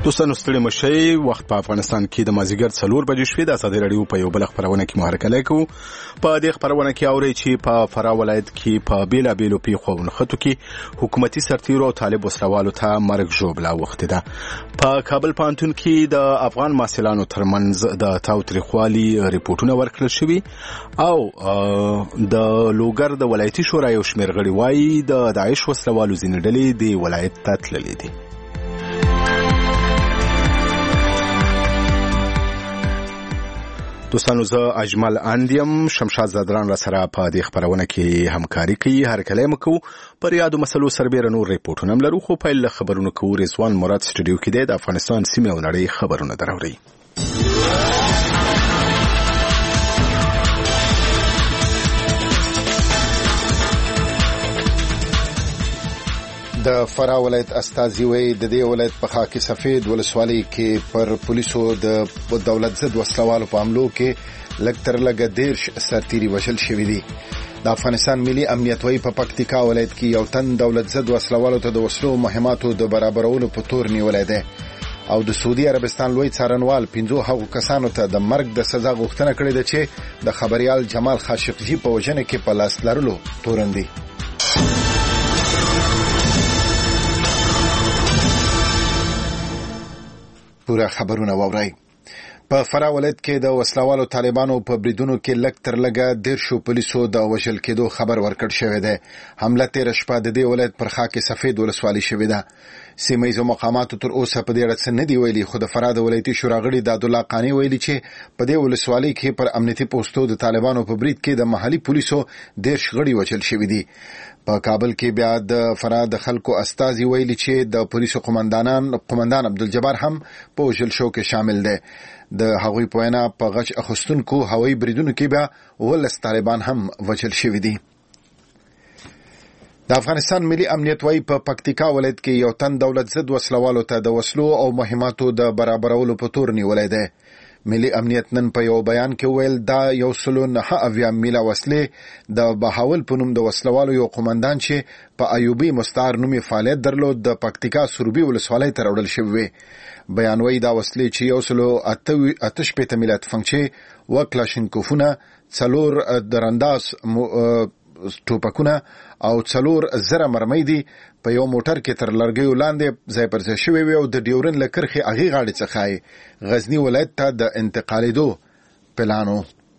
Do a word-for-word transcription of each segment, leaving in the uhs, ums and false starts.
دوستانو ستړي مشي وخت په افغانستان کې د مازیګر څلور بجې شوې د ازادي رادیو په یو بل خبرونه کې محرکه کوو. په دې خبرونه کې اوري چې په فراه ولایت کې په بیلا بیلو پیښو نښتو کې حکومتي سرتیرو او طالب وسلوالو ته مرګ ژوبلا وخت ده. په کابل پوهنتون کې د افغان محصلانو ترمنځ د تاوتریخوالي ریپورتونه ورکړل شوي او د لوګر د ولایتي شورا یو شمېر غړي وایي د داعش وسلوالو ځینې ډلې د ولایت ته تللې دي. دوستانو زه اجمل اندیم شمشاد زادران را سره په دې خبرونه کې همکاري کوي. هر کله مکو پر یادو مسلو سربېره نور ریپورتونه لرو خو په ل خبرونه کوو. رضوان مراد سټوډیو کې د افغانستان سیمه او نړۍ خبرونه دراوړي. د فراه ولایت استازي وی د دې ولایت په خاک سفید ولسوالۍ کې پر پولیسو د دولت ضد وسلوالو په حملو کې لکتر لګ دیرش سرتیري وشل شوی دي. د افغانستان ملي امنیت وی په پکتیکا ولایت کې یو تن دولت ضد وسلوالو ته د وسلو مهماتو د برابرولو په تور نیولای دی او د سعودي عربستان لوی څارنوال پنځو هغو کسانو ته د مرګ د سزا غوښتنه کړې ده چې د خبريال جمال خاشقجي په وژنه کې په لاس لرلو تورن دي. پورا خبرونه ووري. په فراه ولایت کې د وسلوالو طالبانو په بریدونو کې لک تر لګه دیرشو پولیسو د وژل کېدو خبر ورکړ شوی دی. حمله تیر شپه د دې ولایت پر خاک سفید ولسوالۍ شوې ده. سیمه ییزو مقاماتو تر اوسه په دې اړه څه نه دی ویلي، خو د فراه د ولایتي شورا غړي د عبدالله قانی ویلي چې په دې ولسوالۍ کې پر امنیتي پوسټو د طالبانو په برید کې د محلي پولیسو دیرش غړي وژل شوي دي. په کابل کې بیا د فراه د خلکو استازي ویلي چې د پولیسو قومندانان قومندان عبدالجبار هم په وژل شو کې شامل دي. د هغوی په وینا په غچ اخیستونکو هوایي بریدونو کې بیا ولس طالبان هم وژل شوي دي. د افغانستان ملي امنیت وی په پکتیکا ولایت کې یو تن دولت ضد وسلوالو ته د وسلو او مهماتو د برابرولو په تور نیولای دی. ملي امنیت نن په یو بیان کې ویل دا یو سلو نه اویا میله وسلې د بهاول په نوم د وسلوالو یو قومندان چې په ایوبي مستعار نومي فعالیت درلود د پکتیکا سروبي ولسوالۍ ته راوړل شوی. بیان وی دا وسلې چې یو سلو اته شپېته میله تفنګچې و کلاشینکوفونه څلور درنداز ټوپکونه او څلور زره مرمۍ دي په یو موټر کې تر لرګیو لاندې ځای پر ځای شوی وي او د ډیورن له کرښې هغې غاړې څخه غزني ولایت ته د انتقالېدو پلانو.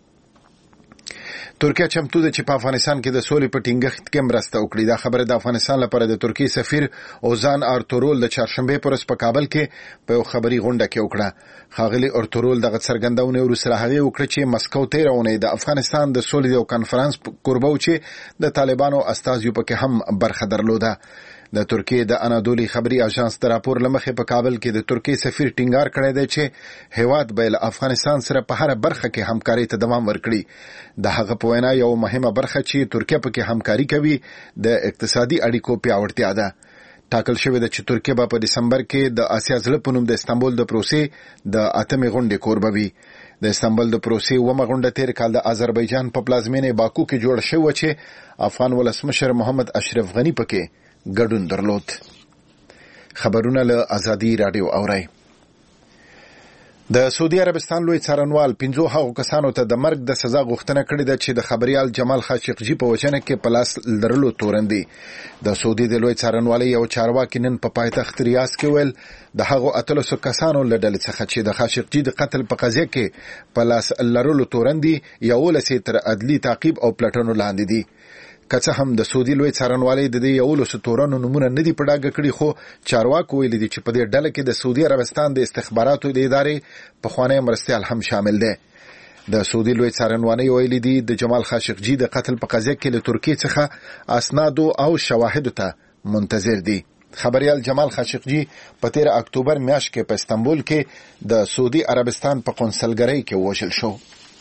ترکیه چمتو ده چې په افغانستان کې د سولې په ټینګښت کې مرسته وکړي. دا خبره د افغانستان لپاره د ترکیې سفیر اوزان ارتورول د چهارشنبې پر ورځ په کابل کې په یو خبري غونډه کې وکړه. ښاغلي ارتورول دغه څرګندونه وروسته هغې وکړه چې مسکو تېره اونۍ د افغانستان د سولې یو کنفرانس کوربه و چې د طالبانو استازیو پکې هم برخه درلوده. د ترکیې د انادولي خبري اژانس د راپور لمخې په کابل کې د ترکیې سفیر ټینګار کړی دی چې هیواد به له افغانستان سره په هر برخه کې همکاري ته دوام ورکړي. د هغه په وینا یو مهمه برخه چې ترکیه پکې همکاري کوي د اقتصادي اړیکو پیاوړتیا ده. ټاکل شوی ده چې ترکیه به په دسمبر کې د آسیا زړه په نوم د استانبول د پروسې د اتمې غونډې کوربه وي. د استانبول د پروسې اومه غونډه تیر کال د آذربایجان په پلازمینې باکو کې جوړه شوې چې افغان ولسمشر محمد اشرف غنی پکې ګډون درلود. خبرونه له ازادي رادیو اوري. د سعودي عربستان لوی څارنوال پنځو هغو کسانو ته د مرګ د سزا غوښتنه کړې ده چې د خبريال جمال خاشقجي په وژنه کې په لاس لرلو تورن دي. د سعودي د لوی څارنوالۍ یو چارواکي نن په پایتخت ریاض کې ویل د هغو اتلسو کسانو له ډلې څخه چې د خاشقجي د قتل په قضیه کې په لاس لرلو تورن دي یولس تر عدلي تعقیب او پلټنو لاندې دي. که څه هم د سعودي لوی څارنوالۍ د دې یولسو تورنو نمونه نه دي په ډاګه کړي، خو چارواکو ویلي دي چې په دې ډله کې د سعودي عربستان د استخباراتو د ادارې پخوانی مرستیال هم شامل دی. د سعودي لوی څارنوالۍ ویلي دي د جمال خاشقجي د قتل په قضیه کې له ترکیې څخه اسنادو او شواهدو ته منتظر دي. خبريال جمال خاشقجي په تیر اکتوبر میاشت کې په استانبول کې د سعودي عربستان په قونسلګرۍ کې وژل شو.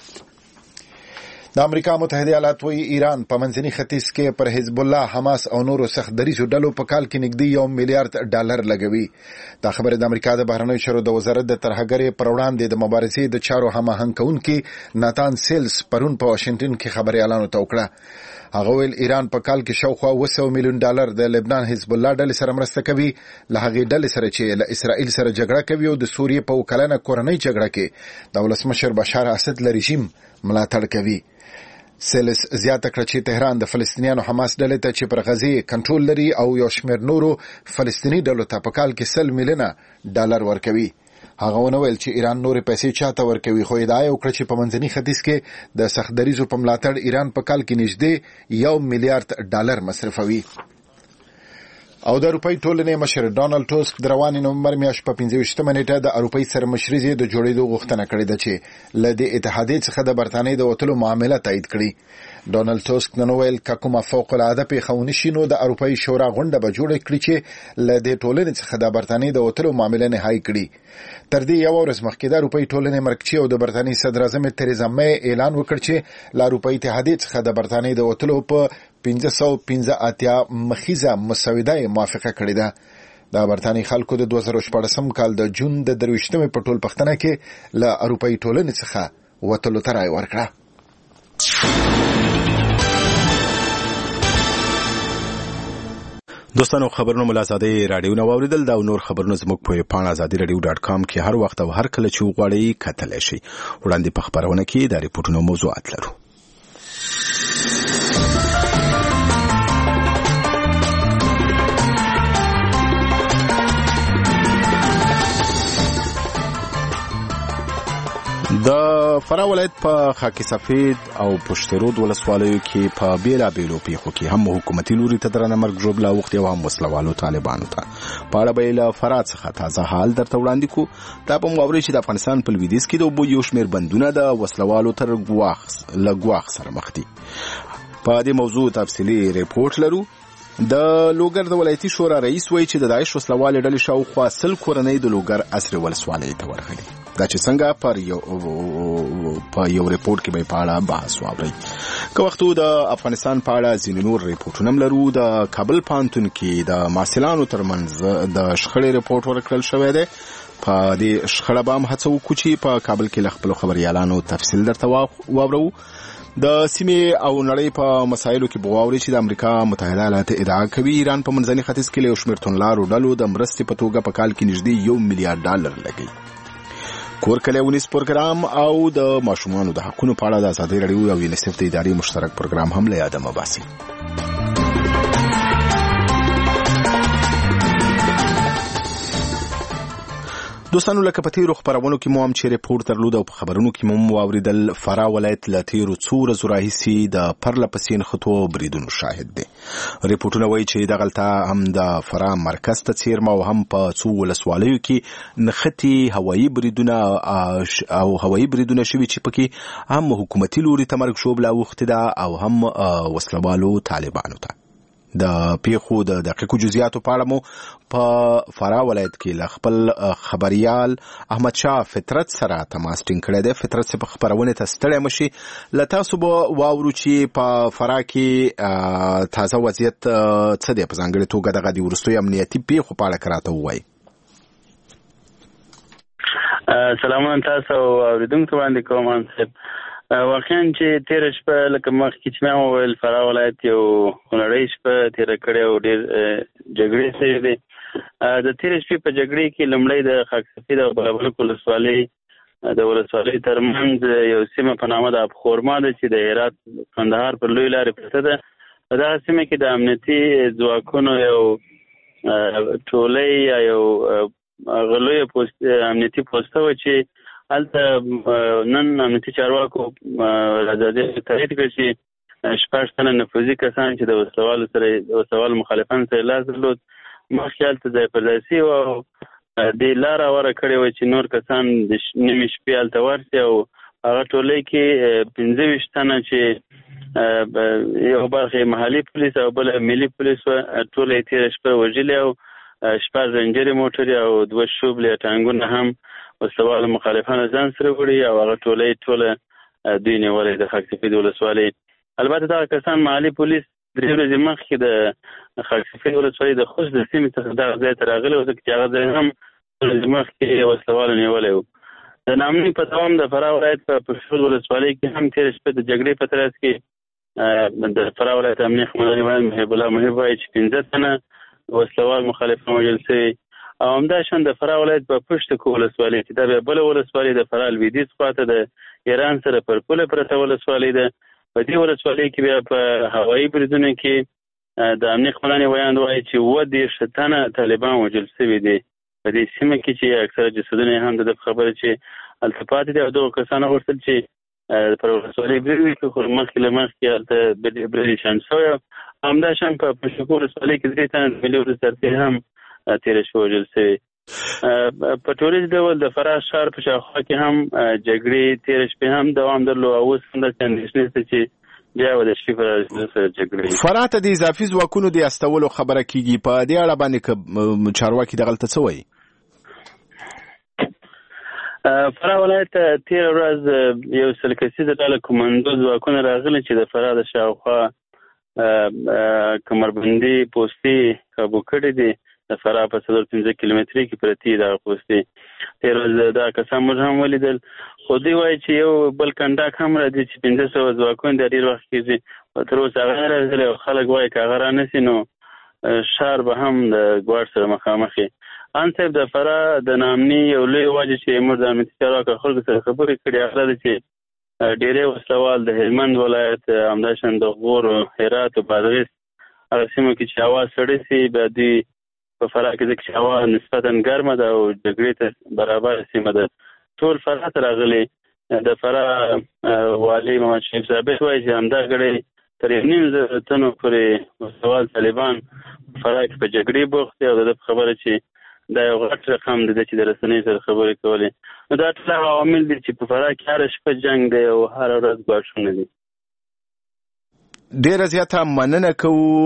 د امریکا متحده ایالات وی ایران په منځني ختیځ کې پر حزب الله، حماس او نورو سخت دریځو ډلو په کال کې نږدې یو میلیارډ ډالر لګوي. دا خبره د امریکا د بهرنیو چارو د وزارت د ترهګرۍ پر وړاندې د مبارزې د چارو هماهنګ کوونکي ناتان سیلز پرون په واشنگټن کې خبري اعلان وکړ. هغه ویل ایران په کال کې شاوخوا اوه سوه میلیون ډالر د لبنان حزب الله ډلې سره مرسته کوي، له هغې ډلې سره چې له اسرائیل سره جګړه کوي او د سوریې په وکلنه کورنۍ جګړه کې د ولسمشر بشار اسد له رژیم ملاتړ کوي. سیلس زیاته کړه چې تهران د فلسطینیانو حماس ډلې ته چې پر غزې کنټرول لري او یو شمېر نورو فلسطینی ډلو ته په کال کې سل میلیونه ډالر ورکوي. هغه ونویل چې ایران نورې پیسې چاته ورکوي، خو ادعا یې وکړه چې په منځني ختیځ کې د سختدریزو په ملاتړ ایران په کال کې نږدې یو میلیارډ ډالر مصرفوي. او د اروپای ټولنې مشر ډونالد ټوسک د روانې نومبر میاشتې په پنځه ویشتمه نیټه د اروپای سرمشرۍ د جوړېدو غوښتنه کړې ده چې له دې اتحادیې څخه د برتانیې د وتلو معامله تایید کړي. ډونالد ټوسک نن ویل که کومه فوق العاده پیښه ونشي نو د اروپای شورا غونډه به جوړه کړي چې له دې ټولنې څخه د برتانیې د وتلو معامله نهایی کړي. تر دې یو ورځ مخکې د اروپای ټولنې مرکزي او د برتانیې صدر اعظم تریزا مې اعلان وکړ چې له اروپای اتحادیې څخه د برتانیې د وتلو په پنځه سوه پنځه اتیا مخیزه مسوده موافقه کړې ده. د برتانیې خلکو د دوه زره شپاړسم کال د جون د درویشتمې په ټول پښتنه کې له اروپای ټولنې څخه وتلو ته رایه ورکړه. دوستانو خبرونه مل آزادۍ رادیو نو اوریدل دا نور خبرونه زموږ په پاڼه آزادۍ رادیو ډاټ کام کې هر وخت او هر کله چې وغواړئ کتلی شئ. وړاندې په خبرونه کې د ریپورتونو موضوعات لرو. د فراه ولایت په خاکی سفید او پشترود ولسوالیو کې په بیلابیلو پیښو کې هم حکومتي لوري ته درنه مرګ ژوبله اوښتې او هم وسلوالو طالبانو ته په اړه به یې له فراه څخه تازه حال درته وړاندې کړو. دا به مو واورئ چې د افغانستان په لویدیځ کې د اوبو یو شمېر بندونه د وسلوالو تر ګواښ له ګواښ سره مخ دي. په دې موضوع تفصیلي ریپورت لرو. د لوګر د ولایتي شورا رئیس وایي چې د داعش وسلوالې ډلې شاوخوا سل کورنۍ د لوګر عصري ولسوالۍ ته ورغلي. دا چې څنګه پر یو په یو ریپورت کې به په اړه بحث واورئ. که وختو د افغانستان په اړه ځینې نور ریپورټونه هم لرو. د کابل پوهنتون کې د محصلانو ترمنځ د شخړې ریپورټ ورکړل شوی دی. په دې شخړه به هم هڅه وکړو چې په کابل کې له خپلو خبریالانو تفصیل درته واورو. د سیمې او نړۍ په مسایلو کې به واورئ چې د امریکا متحده ایالات ادعا کوي ایران په منځني ختیځ کې له یو شمېر توندلارو ډلو د مرستې په توګه په کال کې نږدې یو میلیارډ ډالر لګوي. کور کلی ونیس پروګرام او د ماشومانو د حقونو په اړه د ازادۍ راډیو او یونیسف د ادارې مشترک پروګرام هم له یاده مه باسئ. دوستانو لکه په تیرو خبرونو کې مو هم چې ریپورت درلود او په خبرونو کې مو واوریدل فراه ولایت له تیرو څو ورځو راهیسې د پرله پسې نښتو او بریدونو شاهد دی. ریپورټونه وایي چې دغلته هم د فراه مرکز ته څیرمه او هم په څو ولسوالیو کې نښتې هوایي بریدونه او هوایي بریدونه شوي چې پکې هم حکومتي لوري ته مرګ ژوبله اوښتې ده او هم وسلوالو طالبانو ته. د پیښو د دقیقو جزئیاتو په اړه مو په فراه ولایت کې له خپل خبریال احمد شاه فطرت سره تماس ټینګ کړی دی. فطرت صاحب خبرونه ته ستړی مشي. له تاسو به واورو چې په فراه کې تازه وضعیت څه دی، په ځانګړې توګه دغه د وروستیو امنیتي پیښو په اړه که راته ووایي. سلامونه تاسو اورېدونکو باندې کوم صاحب. واقعا چې تیره شپه لکه مخکې چې مې وویل فراه ولایت یو خونړۍ شپه تیره کړې او ډېر جګړې شوې دي. د تیرې شپې په جګړې کې لومړی د خاک سفید او بلبلک ولسوالۍ د ولسوالۍ ترمنځ یو سیمه په نامه د ابخورما ده چې د هرات کندهار پر لوی لارې پرته ده. په دغه سیمه کې د امنیتي ځواکونو یو ټولۍ یا یو غلویه پوست امنیتي پوسته وه چې هلته نن امنیتي چارواکو ازادي تایید کړ چې شپږ تنه نفوذي کسان چې د وسلوالو سره د وسلوالو مخالفان سره لاس درلود مخکې هلته ځای پر ځای سوي وو او دې لاره وره کړې وه چې نور کسان د نوي شپې هلته ورسي او هغه ټولۍ کې پنځه ویشت تنه چې یو برخه محلي پولیس او بله ملي پولیس وه ټوله یې تېره شپه وژلي او شپږ رنجرې موټرې او دوه شوبلې ټانګونه هم وسلوالو مخالفانو ځان سره وړي او هغه ټولۍ ټوله دوی نیولې د خاک سفید ولسوالۍ. البته دغه کسان محلي پولیس درې ورځې مخکې د خاک سفید ولسوالۍ د خوست د سیمې څخه دغه ځای ته راغلي وو، ځکه چې هغه ځای هم ورځې مخکې وسلوالو نیولی وو. د ناامنۍ په دوام د فراه ولایت په پشترود ولسوالۍ کې هم تېره شپه د جګړې په ترڅ کې د فراه ولایت امنیه قومندان ویاند محب الله محب وایي چې پنځه تنه وسلوال مخالفان وژل شوي او همداشان د فراه ولایت په پشت کې ولسوالۍ چې دا بیا بله ولسوالۍ د فراه لویدیځ خواته د ایران سره پر پوله پرته ولسوالۍ ده. په دې ولسوالۍ کې بیا په هوایي بریدونو کې د امنیه قومندان ویاند وایي چې اووه دېرش تنه طالبان وژل شوي دي په دې سیمه کې چې اکثره جسدونه یې هم د ده خبره چې هلته پاتې دي او دغو کسانو غوښتل چې پر ولسوالۍ برید وکړي خو مخکې له مخکې هلته برید شامل شوی او همداشان په پشتکو ولسوالۍ کې درې تنه د ملي ورځ هم تیره شوي وژل شوي. په ټولیز ډول د فراه ښار په شاوخوا کې هم جګړې تېره شپې هم دوام درلود او اوس هم داسې اندېښنې شته چې بیا به د شپې په رارسېدو سره جګړې. فراه ته د اضافي ځواکونو د استولو خبره کېږي. په دې اړه باندې که چارواکي دغلته څه وایي؟ فراه ولایت ته تېره ورځ یو سل کسیزه ډله کمانډو ځواکونه راغلي چې د فراه د شاوخوا کمربندي پوستې کابو کړي دي. د فراه په څلور پنځه کیلومترۍ کې پرتې دغه پوستې تېره ورځ دغه کسان موږ هم ولیدل خو دوی وایي چې یو بل کنډاک هم راځي چې پنځه سوه ځواکونه د ډېر وخت کېږي تر اوسه هغه نه راغلی او خلک وایي که هغه رانسي نو ښار به هم د ګواښ سره مخامخ وي. ان صاحب د فراه د ناامني یو لوی وجه چې موږ د امنیتي چارواکو خلکو سره خبرې کړې هغه ده چې ډېری وسلوال د هلمند ولایت همداشان د غور هرات او بادغیس هغه سیمو کې چې هوا سړه سي بیا دوی په فراه کې ځکه چې هوا نسبتا ګرمه ده او جګړې ته برابر سیمه ده ټول فراه ته راغلي. د فراه والي محمد شریف ثابت وایي چې همدا ګړی تر یو نیم زره تنو پورې وسلوال طالبان فراه کې په جګړې بوخت دي او د ده په خبره چې دا یو غټ رقم دی چې د رسنیو سره خبرې کولې نو دا ټول عوامل دي چې په فراه کې هره شپه جنګ دی او هره ورځ ګواښونه دي. ډېره زیاته مننه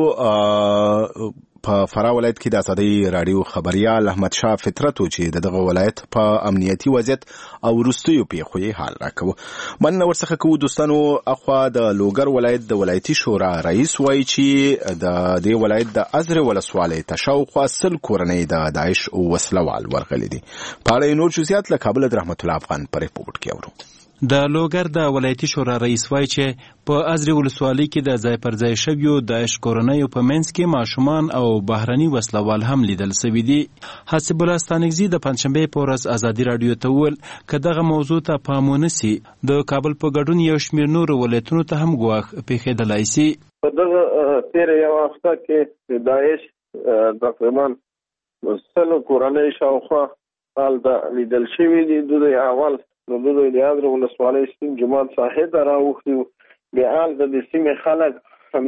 کوو. په فراه ولایت کې د ازادۍ راډیو خبریال احمد شاه فطرت چې دغه ولایت په امنیتي وضعیت او وروستیو پیښو یې حال راکوه. مننه ورڅخه کوو دوستانو. اخوا د لوګر ولایت د ولایتي شورا رئیس وایي چې د دې ولایت د ازرې ولسوالۍ ته شاوخوا سل کورنۍ د داعش وسلوال ورغلي دي. په اړه نور جزئیات له کابل د رحمت الله افغان په ریپورټ کې اورو. د لوګر د ولایتي شورا رئیس وایي چې په ازرې ولسوالۍ کې د ځای پر ځای شویو داعش کورنیو په منځ کې ماشومان او بهرني وسلوال هم لیدل سوي دي. حسب الله ستانکزي د پنجشنبې په ورځ ازادي راډیو ته وویل که دغه موضوع ته پام ونه سي د کابل په ګډون یو شمېر نورو ولایتونو ته هم ګواښ پېښېدلی سي. په دغه تېره یوه هفته کې د داعش تقریبا سلو کورنۍ شاوخوا هلته لیدل شوي دي. دوی اول نو دوی د ازرې ولسوالۍ سپین جومات ساحې ته راوښتي وو. بیا هلته د سیمې خلک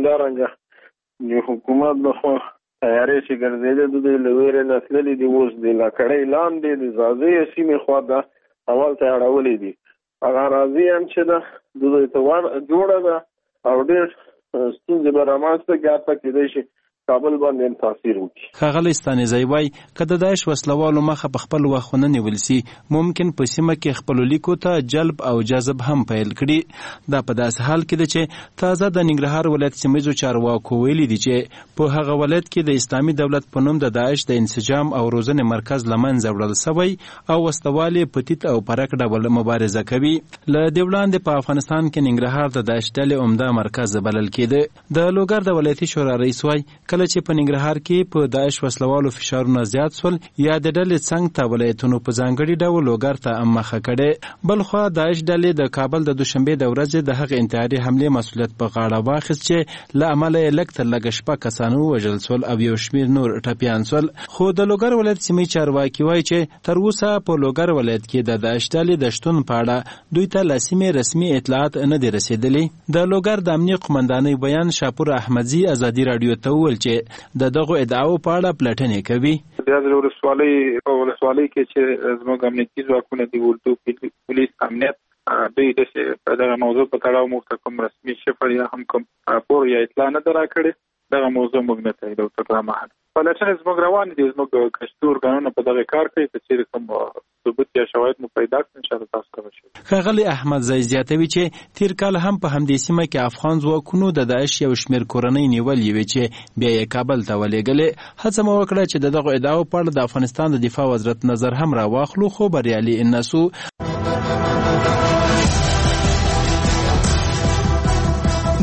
همدارنګه د حکومت لخوا تیارې چې ګرځېدې دوی له ویرې نه تللي دي. اوس د لکړۍ لاندې د ځاځۍ سیمې خوا ته اول ته اړولي دي. هغه راځي هم چې ده دوی ته جوړه ده او ډېر ستونزې به رامنځته کړي حتی کېدای شي کابل باندې تاثیر وکړي. ښاغلی ستانکزی وایي که د داعش وسلوالو مخه په خپل وخت ونه نیول سي ممکن په سیمه کې خپلو لیکو ته جلب او جذب هم پیل کړي. دا په داسې حال کې ده چې تازه د ننګرهار ولایت سیمهیزو چارواکو ویلي دي چې په هغه ولایت کې د اسلامي دولت په نوم د داعش د انسجام او روزنې مرکز له منځه وړل سوی او وسلوال یې په تیت او پرک ډول مبارزه کوي. له دې وړاندې په افغانستان کې ننګرهار د داعش ډلې عمده مرکز بلل کېده. د لوګر د ولایتي شورا رئیس وایي کله چې په ننګرهار کې په داعش وسلوالو فشارونه زیات سول یا د ډلې څنګ ته ولایتونو په ځانګړي ډول لوګر ته مخه کړې. بلخوا داعش ډلې د کابل د دوشنبې د ورځې د هغې انتحاري حملې مسؤلیت په غاړه واخیست چې له امله یې لږ تر لږه شپږ کسان ووژل سول او یو شمېر نور ټپیان سول. خو د لوګر ولایت سیمې چارواکي وایي چې تر اوسه په لوګر ولایت کې د داعش ډلې د شتون په اړه دوی ته له سیمې رسمي اطلاعات نه دي رسېدلي. د لوګر د امنیه قومندانۍ بیان شاپور احمدزي ازادي راډیو ته وویل چې د دغو ادعاو په اړه پلټنې کوي. د ازرې ولسوالۍ په ولسوالۍ کې چې زموږ امنیتي ځواکونه دي اردو پولیس امنیت دوی د دغه موضوع په تړاو موږ ته کوم رسمي شفر یا هم کوم راپور یا اطلاع نه ده راکړې. دغه موضوع موږ نه تایید او تر مهال پلټنې زموږ روانې دي. زموږ کشتي ارګانونه په دغه کار کوي. که چېرې کوم ثبوت یا شواهد مو پیدا کړي انشاءالله تاسو ته رسوي. ښاغلی احمدزی زیاتوي چې تېر کال هم په همدې سیمه کې افغان ځواکونو د داعش یو شمېر کورنۍ نیولې وې چې بیا یې کابل ته ولېږلې. هڅه مو وکړه چې د دغو ادعاو په اړه د افغانستان د دفاع وزارت نظر هم راواخلو خو بریالي نه سو.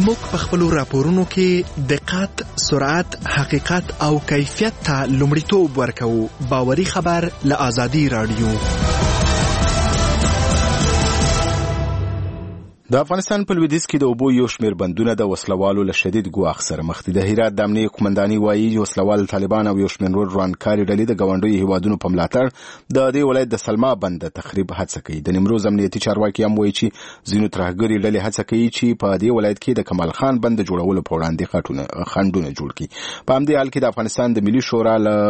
موږ په خپلو راپورونو کې دقت، سرعت، حقیقت او کیفیت ته لومړیتوب ورکوو. باوري خبر له آزادي راډیو. د افغانستان په لویدیځ کې د اوبو یو شمېر بندونه د وسلوالو له شدید ګواښ سره مخ دي. د هرات د امنیه قومندانۍ وایي وسلوال طالبان او یو شمېر نور ورانکاري ډلې د ګاونډیو هیوادونو په ملاتړ د دې ولایت د سلما بند د تخریب هڅه کوي. د نیمروز امنیتي چارواکي هم وایي چې ځینو ترهګري ډلې هڅه کوي چې په دې ولایت کې د کمال خان بند جوړولو په وړاندې خټونه خنډونه جوړ کړي. په همدې حال کې د افغانستان د ملي شورا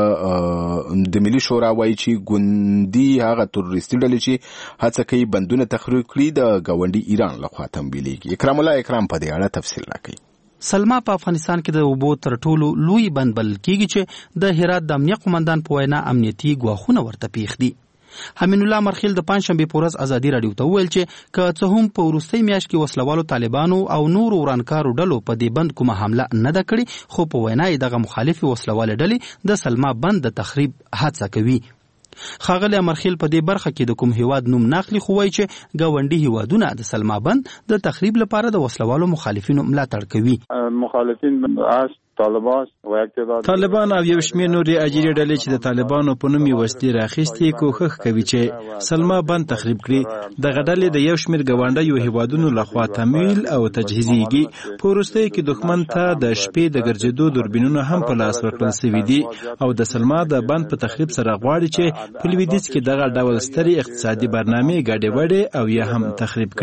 له د ملي شورا وایي چې ګوندي هغه تروریستي ډلې چې هڅه کوي بندونه تخریب کړي د ګاونډي ایران لخوا تنبیلیږي. اکرام الله اکرام په دې اړه تفصیل راکړي. سلما په افغانستان کې د اوبو تر ټولو لوی بند بلل کېږي چې د هرات د امنیه قومندان په وینا امنیتي ګواښونه ورته پیښ دي. حمین الله مرخیل د پنځشنبې په ورځ ازادي راډیو ته وویل چې که څه هم په وروستۍ میاشت کې وسلوالو طالبانو او نورو ورانکارو ډلو په دې بند کومه حمله نه ده کړې، خو په وینا یې دغه مخالفې وسلوالې ډلې د سلما بند د تخریب هڅه کوي. ښاغلی امرخیل په دې برخه کې د کوم هیواد نوم ناخلي، خو وایي چې ګاونډي هیوادونه د سلما بند د تخریب لپاره د وسلوالو مخالفینو ملاتړ کوي. مخالفین از طالبان و اقتدار طالبان او یو شمېر نورې اجیري ډلې چې د طالبانو په نوم یې وسلې راخیستې کوښښ کوي چې سلما بند تخریب کړي. دغه ډلې د یو شمېر ګاونډیو هیوادونو لخوا تمویل او تجهیزیږي. په وروستیو کې دښمن ته د شپې د ګرځېدو دوربینونه هم په لاس ورکړل سوي دي او د سلما د بند په تخریب سره غواړي چې په لویدیځ کې دغه ډول سترې اقتصادي برنامې ګډې وډې او یا هم تخریب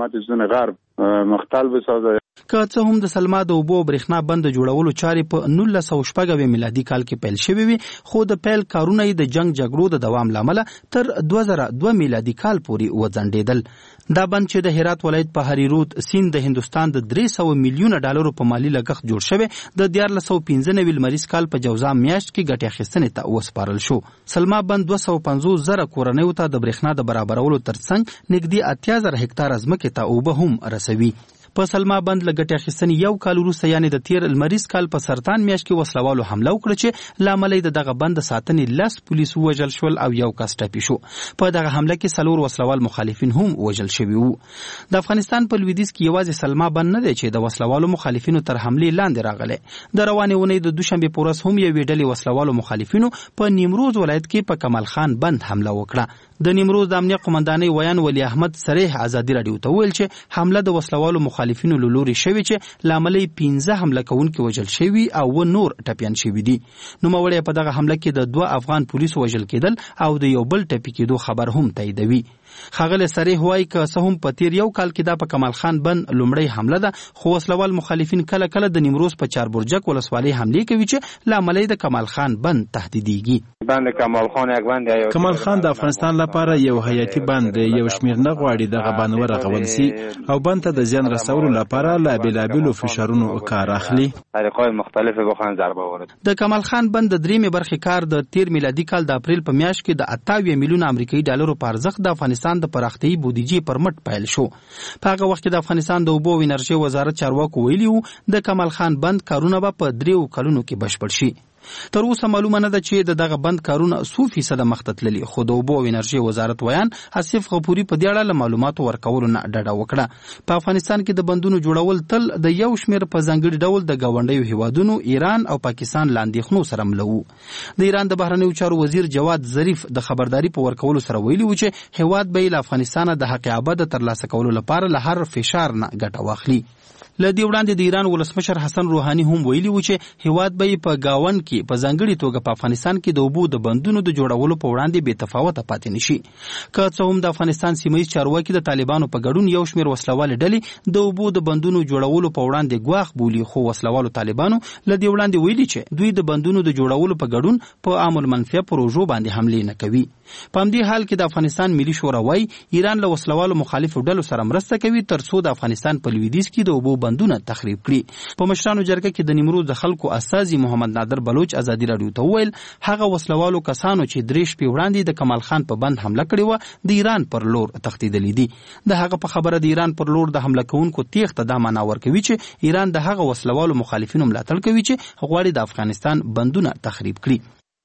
کړي. مختل بسازه که څه هم د سلما د اوبو برېښنا بند جوړولو چارې په نولس سوه شپږ اویا میلادي کال کې پیل شوې وي، خو د پیل کارونه یې د جنگ جګړو د دوام له امله تر دوه زره دوه میلادي کال پورې وځنډېدل. دا بند چې د هرات ولایت په هریرود سیند د هندوستان د درې سوه میلیونه ډالرو په مالي لګښت جوړ شوی د دیارلس سوه پنځه نوي لمریز کال په جوزام میاشت کې ګټې اخیستنې ته وسپارل شو. سلما بند دوه سوه پنځوس زره کورنیو ته د برېښنا د برابرولو ترڅنګ نږدې اتیا زره هکتاره ځمکې ته اوبه هم رسوي. په سلما بند له ګټې اخیستنې یو کال وروسته یعنې د تیر لمریز کال په سرطان میاشت کې وسلوالو حمله وکړه چې له امله یې د دغه بند د ساتنې لس پولیس ووژل شول او یو کس ټپي شو. په دغه حمله کې څلور وسلوال مخالفین هم وژل شوي وو. د افغانستان په لویدیځ کې یوازې سلما بند نه دی چې د وسلوالو مخالفینو تر حملې لاندې راغلی. د روانې اونۍ د دوشنبې په ورځ هم یوې ډلې وسلوالو مخالفینو په نیمروز ولایت کې په کمال خان بند حمله وکړه. د نیمروز د امنیه قومندانۍ ویان ولی احمد صریح ازادي راډیو ته وویل چې حمله د وسلوالو مخالفینو له لوري شوې چې له امله یې پنځه حمله کوونکي وژل شوي او اووه نور ټپیان شوي دي. نوموړی په دغه حمله کې د دوه افغان پولیسو وژل کېدل او د یو بل ټپي کېدو خبر هم تاییدوي. ښاغلی صریح وایي که څه هم په تیر یو کال کې دا په کمال خان بند لومړی حمله ده، خو وسلوال مخالفین کله کله د نیمروز په چاربرجک ولسوالۍ حملې کوي چې له امله یې د کمال خان بند تهدیدیږي. بند کمال خان یک بند کمال خان د افغانستان لپاره یو حیاتي بند دی. یو شمېر نه غواړي دغه بند ورغول سي او بند ته د زیان رسولو لپاره له بېلابېلو فشارونو کار اخلي. طریقای مختلفې بخواهند ضربه وارد. د کمال خان بند د درېیمې برخې کار د تیر میلادي کال د اپریل په میاشت کې د اته اویا میلیونه امریکایي ډالرو په ارزښت د افغانستان د پراختیايي بودیجې پر مټ پیل شو. په هغه وخت کې د افغانستان د اوبو او انرژۍ وزارت چارواکو ویلي وو د کمال خان بند کارونه به په دریو کلونو کې بشپړ شي. تر اوسه معلومه نه ده چې د دغه بند کارونه څو فیصده مخته تللي، خو د اوبو او انرژۍ وزارت ویان آصف غفوري په دې اړه له معلوماتو ورکولو نه ډډه وکړه. په افغانستان کې د بندونو جوړول تل د یو شمېر په ځانګړي ډول د ګاونډیو هیوادونو ایران او پاکستان له اندېښنو سره مله وو. د ایران د بهرنیو چارو وزیر جواد ظریف د خبرداري په ورکولو سره ویلي و چې هیواد به له افغانستانه د حق ابد ترلاسه کولو لپاره له هر فشار نه ګټه واخلي. له دې وړاندې د ایران ولسمشر حسن روحاني هم ویلي و چې هیواد به په گاون کې په ځانګړي توګه په افغانستان کې د اوبو د بندونو د جوړولو په وړاندې بې تفاوته پاتې نشي. که څه هم د افغانستان سیمهیز چارواکي د طالبانو په ګډون یو شمېر وسلوالې ډلې د اوبو د بندونو جوړولو په وړاندې ګواښ بولي، خو وسلوالو طالبانو له دې وړاندې ویلي چې دوی د بندونو د جوړولو په ګډون په عام المنفعه پروژو باندې حملې نه کوي. په همدې حال کې د افغانستان ملي شورا وايي ایران له وسلوالو مخالفو ډلو سره مرسته کوي تر څو د افغانستان په لویدیځ کې د اوبو بندونه تخریب کړي. په مشرانو جرګه کې د نیمروز د خلکو استازي محمد نادر بلوچ ازادي راډیو ته وویل هغه وسلوالو کسانو چې درې شپې وړاندې د کمال خان په بند حمله کړې وه د ایران پر لور تښتېدلي دي. د هغه په خبره د ایران پر لور د حمله کوونکو تېښته دا معنا ورکوي چې ایران د هغه وسلوالو مخالفینو ملاتړ کوي چې غواړي د افغانستان بندونه تخریب کړي.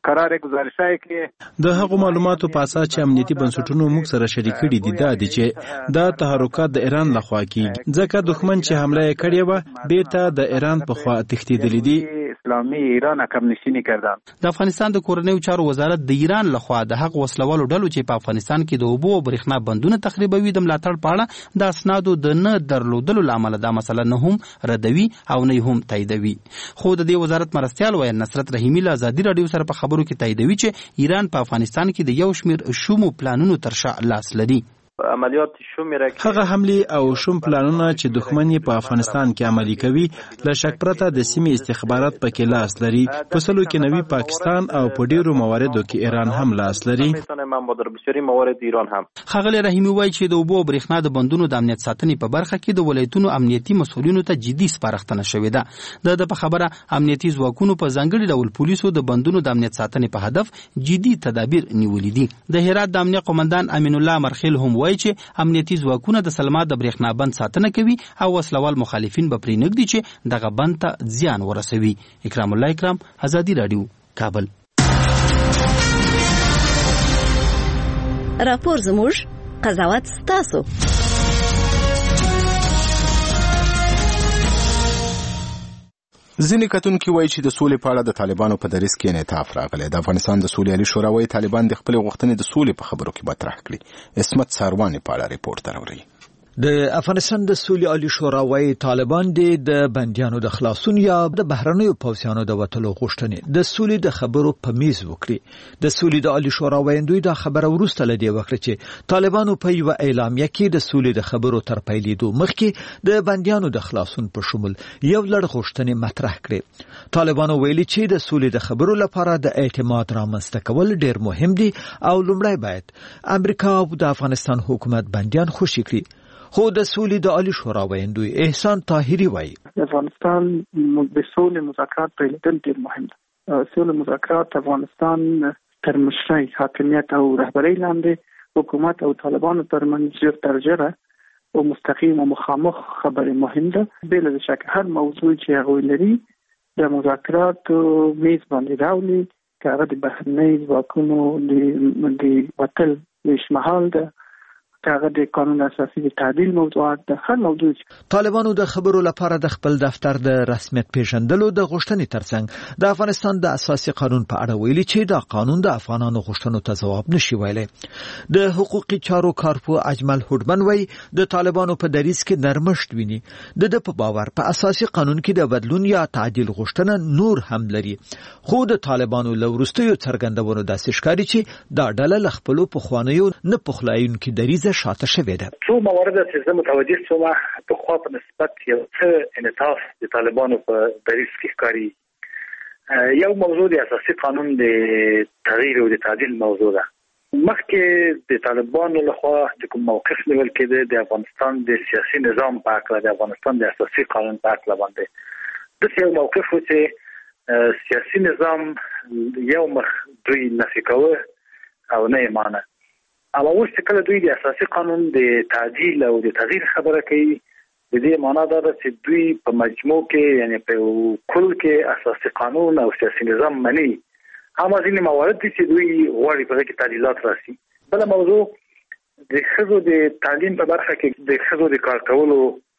قرار گزارش ہے کې د هغو معلوماتو په اساس چې امنیتي بنسټونو موږ سره شریک کړي دي دا دي چې دا تحرکات د ایران لخوا کیږي ځکه دښمن چې حمله یې کړې و بیرته د ایران په خوا تښتېدلی دي اسلامي ایران حکم نشینی کردن. د افغانستان د کورنیو چارو وزارت د ایران لخوا د حق وسلوالو ډلو چې په افغانستان کې د اوبو او برېښنا بندونه تخریبوي د ملاتړ په اړه د اسنادو د نه درلودلو له امله دا مسله نه هم ردوي او نه هم تاییدوي. خو د دې وزارت مرستیال ویل نصرت رحیمي له ازادي راډیو سره په خبرو کې تاییدوي چې ایران په افغانستان کې د یو شمېر شومو پلانونو تر شا لاس لري. عملیات شومې راکړي هغه حملې او شوم پلانونه چې دښمن یې په افغانستان کې عملي کوي له شک پرته د سیمې استخبارات پکې لاس لري. په سلو کې نوي پاکستان او په ډیرو مواردو کې ایران هم لاس لري. ښاغلی رحیمي وایي چې د اوبو او برېښنا د بندونو د امنیت ساتنې په برخه کې د ولایتونو امنیتي مسؤلینو ته جدي سپارښتنه شوې ده. د په خبره امنیتي ځواکونو په ځانګړي ډول پولیسو د بندونو د امنیت ساتنې په هدف جدي تدابیر نیولي دي. د هرات د امنیه قومندان امین الله مرخیل هم وایي چې امنیتي ځواکونه د سلما د برېښنا بند ساتنه کوي او وسلوال مخالفین به پرې نږدي چې دغه بند ته زیان ورسوي. اکرام الله اکرام، ازادي راډیو، کابل. راپور زموږ، قضاوت ستاسو. ځینې کتونکي وایي چې د سولې په اړه د طالبانو په دریځ کې انعطاف راغلی. د افغانستان د سولې عالي شورا وایي طالبان د خپلې غوښتنې د سولې په خبرو کې مطرح کړي. عصمت سارواني په اړه ریپورت راوړي. د افغانستان د سولې عالي شورا وايي طالبان د بندیانو د خلاصون یا د بهرنیو پوځیانو د وټلو غوښتنې د سولې د خبرو په میز وکړي. د سولې د عالي شورا وایندوی دا خبره ورسته لدی وکړه چې طالبانو په یو اعلامیه کې د سولې د خبرو تر پیلېدو مخکې د بندیانو د خلاصون په شمول یو لړ غوښتنې مطرح کړې. طالبانو ویلي چې د سولې د خبرو لپاره د اعتماد رامنځته کول ډیر مهم دي او لومړی باید امریکا او د افغانستان حکومت بندیان خوشي کړي. خو د سولې د عالي شورا ویندوی احسان طاهری وایي افغانستان د سولې مذاکرات پیلېدل ډېر مهم دي. سولې مذاکرات افغانستان تر مشرۍ حاکمیت او رهبرۍ لاندې حکومت او طالبانو ترمنځ ژر تر ژره او مستقیم او مخامخ خبرې مهم ده. بې له شک هر موضوع چې هغوی لري د مذاکراتو میز باندې راولي که هغه د بهرنۍ ځواکونو د وتل ویشمهال ده هغه د قانون اساسي د تعدیل موضوعات د هر موضوع. طالبانو د خبرو لپاره د خپل دفتر د رسمیت پیژندلو د غوښتنې ترڅنګ د افغانستان د اساسي قانون په اړه ویلي چې دا قانون د افغانانو غوښتنو ته ځواب نشي ویلي. د حقوقي چارو کارپو اجمل هوډمن وایي د طالبانو په دریځ کې نرمښت ویني. د د په باور په اساسي قانون کې د بدلون یا تعدیل غوښتنه نور هم لري. خو د طالبانو له وروستیو څرګندونو داسې ښکاري چې دا ډله له خپلو پخوانیو نه پخلاینکو دریځه شاته شوې ده. څو موارد چې زه متوجه شوم په خوا په نسبت یو څه انعطاف د طالبانو په دریځ کې ښکاري. یو موضوع د اساسي قانون د تغییر او د تعدیل موضوع ده. مخکې د طالبانو لخوا د کوم موقف نیول کېده د افغانستان د سیاسي نظام په اړه د افغانستان د اساسي قانون په اړه باندې د یو موقف و چې سیاسي نظام یو مخ دوی نفي کوي او نه یې مانه. اما اوس چې کله دوی د اساسي قانون د تعدیل او د تغییر خبره کوي د دې معنا دا ده چې دوی په مجموع کې یعنی په کل کې اساسي قانون او سیاسي نظام مني. هم ځینې موارد دي چې دوی غواړي په کې تعدیلات راسي. بل موضوع د ښځو د تعلیم په برخه کې د ښځو د کار کولو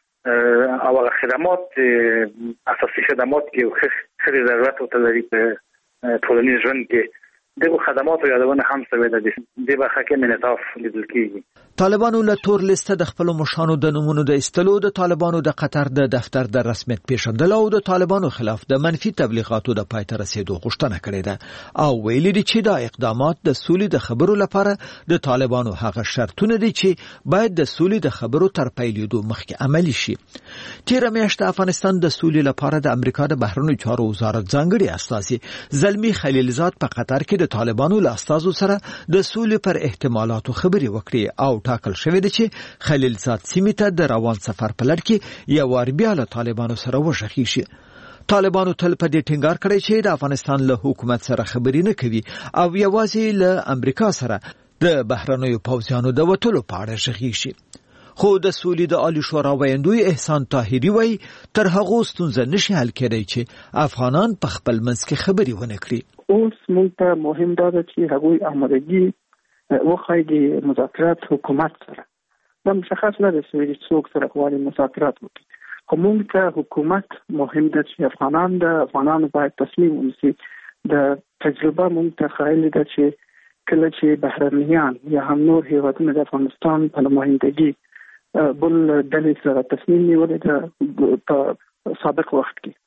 او خدمات اساسي خدمات کې ښځې ضرورت ورته لري په ټولنیز ژوند کې دغه خدماتو یادونه هم شوې ده. د برخه کې منعطاف لیدل کېږي. طالبانو له تور لیسته د خپل مشانو د نمونو د استلو د طالبانو د قطر د دفتر د رسمیت پیژندلو او د طالبانو خلاف د منفي تبلیغاتو د پای ته رسیدو غوښتنه کړې ده او ویلي دي چې دا اقدامات د سولې د خبرو لپاره د طالبانو هغه شرطونه دي چې باید د سولې د خبرو تر پیلېدو مخکې عملي شي. تیر میاشت افغانستان د سولې لپاره د امریکا د بهرنیو چارو وزارت ځانګړي استازي زلمی خلیلزاد په قطر کې د طالبانو له استازو سره د سولې پر احتمالاتو خبرې وکړي او ټاکل شوی دی چې خلیلزاد سیمې ته د روان سفر په لړ کې یو وار بیا له طالبانو سره وشخي شي. طالبانو تل په دې ټینګار کړی چې د افغانستان له حکومت سره خبرې نه کوي او یوازې له امریکا سره د بهرنیو پوځیانو د وټلو په اړه شخي شي. خو د سولې د عالی شورا ویاندوی احسان طاهری وایي تر هغو ستونزه نشي حل کېدای چې افغانان په خپل منځ کې خبرې ونه کړي. اوس موږ ته مهم دا ده چې هغوی آمادګي وښایي د مذاکرات حکومت سره. دا مشخص نه ده چې څوک سره غواړي مذاکرات وکړي، خو موږ ته حکومت مهم ده چې افغانان د افغانانو باید تصمیم ونیسي. د تجربه موږ ته ښایلې ده چې کله چې بهرنیان یا هم نور هیوادونه د افغانستان په نمایندګي بل ډلې سره تصمیم نیولی ده په سابق وخت کې،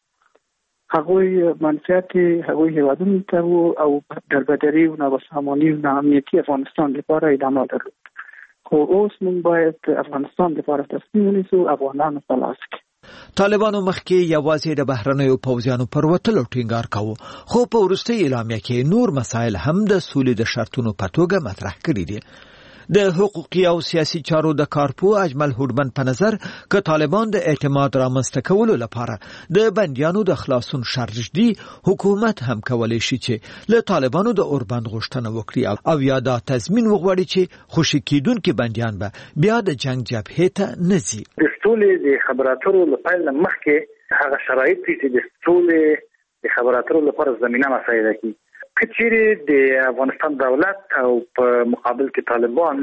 هغوی منفعت هغوی هیوادونو ته او دربدري او نابساماني او ناامنیتي افغانستان لپاره ادامه درلود. خو اوس موږ باید افغانستان لپاره تصمیم ونیسو، افغانانو په لاس کې. طالبانو مخکې یوازې د بهرنیو پوځیانو پر وتلو ټینګار کاوه، خو په وروستۍ اعلامیه کې نور مسایل هم د سولې د شرطونو په توګه مطرح کړي دي. د حقوقي او سیاسي چارو د کارپو اجمل هوډمن په نظر که طالبان د اعتماد رامنځته کولو لپاره د بندیانو د خلاصون شرط ږدي، حکومت هم کولی شي چې له طالبانو د اوربند غوښتنه وکړي او یا دا تضمین وغواړي چې خوشي کیدونکي بندیان به بیا د جنگ جبهې ته نه ځي. د سولې د خبراتو لپاره مخکې هغه شرایط چې د سولې د خبراتو لپاره زمينه مساعده کی کچېرې د افغانستان دولت او په مقابل کې طالبان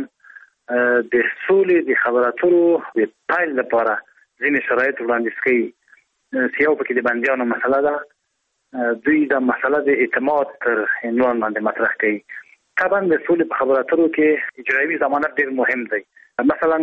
د سولې د خبراتو د پایل لپاره ځینې شرایط وړاندیز کوي. سیاو پکې د بندیانو مسله ده، دوی د مسله د اعتماد تر عنوان باندې مطرح کوي. طبعا د سولې په خبراتو کې اجرایي ضمانت ډېر مهم دی. مثلا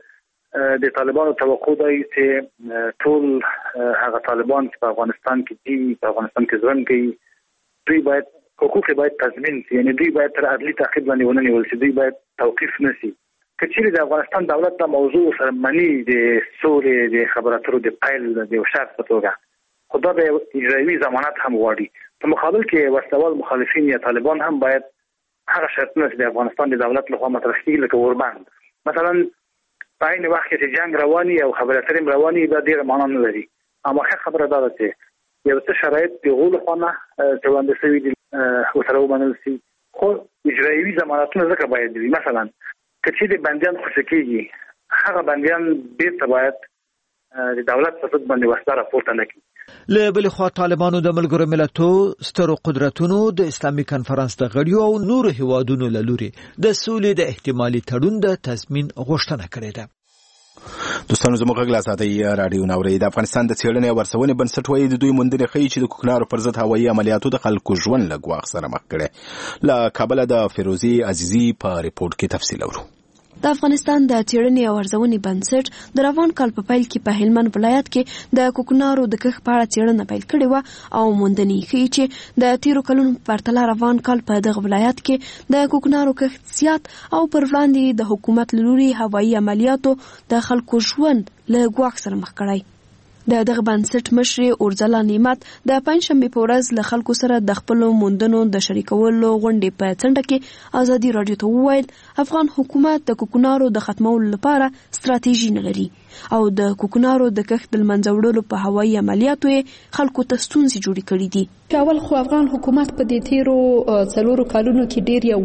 که د طالبانو توقع دی چې ټول هغه طالبان چې په افغانستان کې دي، په افغانستان کې ژوند کوي، دوی باید حقوق باید تضمین شي، یعنی دوی باید تر عدلي تعقیب لاندې ونه نیول شي، دوی باید توقیف نشي. که چیرې د افغانستان دولت دا موضوع سره مني د سولې د خبراتو د پایل د یو شرط په توګه، خو دا د اجرایي ضمانت هم غواړي. په مقابل کې وسلوال مخالفین یا طالبان هم باید هغه شرطونه چې د افغانستان د دولت لخوا مطرح کېږي لکه اوربند مثلا په عین وخت کې جنگ رواني او خبرې اترې رواني، دا ډېره معنا نه لري. اما ښه خبره دا ده چې یو څه شرایط د غول خونه چې وړاندې شوي دي ورسره ومنل شي، خو اجرایي ضمانتونه ځکه باید وي. مثلا که چې د بندیان خوشي کېږي، هغه بندیان بیرته باید د دولت په ضد باندې وسله راپورته نه کړي. له بلې خوا طالبانو د ملګرو ملتونو سترو قدرتونو د اسلامي کنفرانس د غړیو او نورو هیوادونو له لوري د سولې د احتمالي تړون د تضمین غوښتنه کړې ده. دوستانو زموږ غږ لا ساتئ راډیو ناوري. د افغانستان د څېړنې او ورسونې بنسټ وایي د دوی موندنې ښیي چې د کوکنارو پر ضد هوایي عملیاتو د خلکو ژوند له ګواښ سره مخ کړی. له کابله د فیروزي عزیزي په ریپورټ کې تفصیل اورو. د افغانستان د څېړنې او ارزونې بنسټ د روان کال په پیل کې په هلمند ولایت کې د کوکنارو د کښت په اړه څېړنه پیل کړې وه او موندنې ښیي چې د تیرو کلونو په پرتله روان کال په دغه ولایت کې د کوکنارو کښت زیات او پر وړاندې د حکومت له لوري هوایي عملیاتو د خلکو ژوند له ګواښ سره مخ کړی. د دغه بنسټ مشرې اورځلا نعمت د پنجشنبې په ورځ له خلکو سره د خپلو موندنو د شریکولو غونډې په څنډه کې ازادي راډیو ته وویل افغان حکومت د کوکنارو د ختمولو لپاره ستراتیژي نه لري او د کوکنارو د کښت د منځه وړلو په هوایي عملیاتو یې خلکو ته ستونزې جوړې کړي دي. اول خو افغان حکومت په دې تیرو څلورو کلونو کې ډېر یو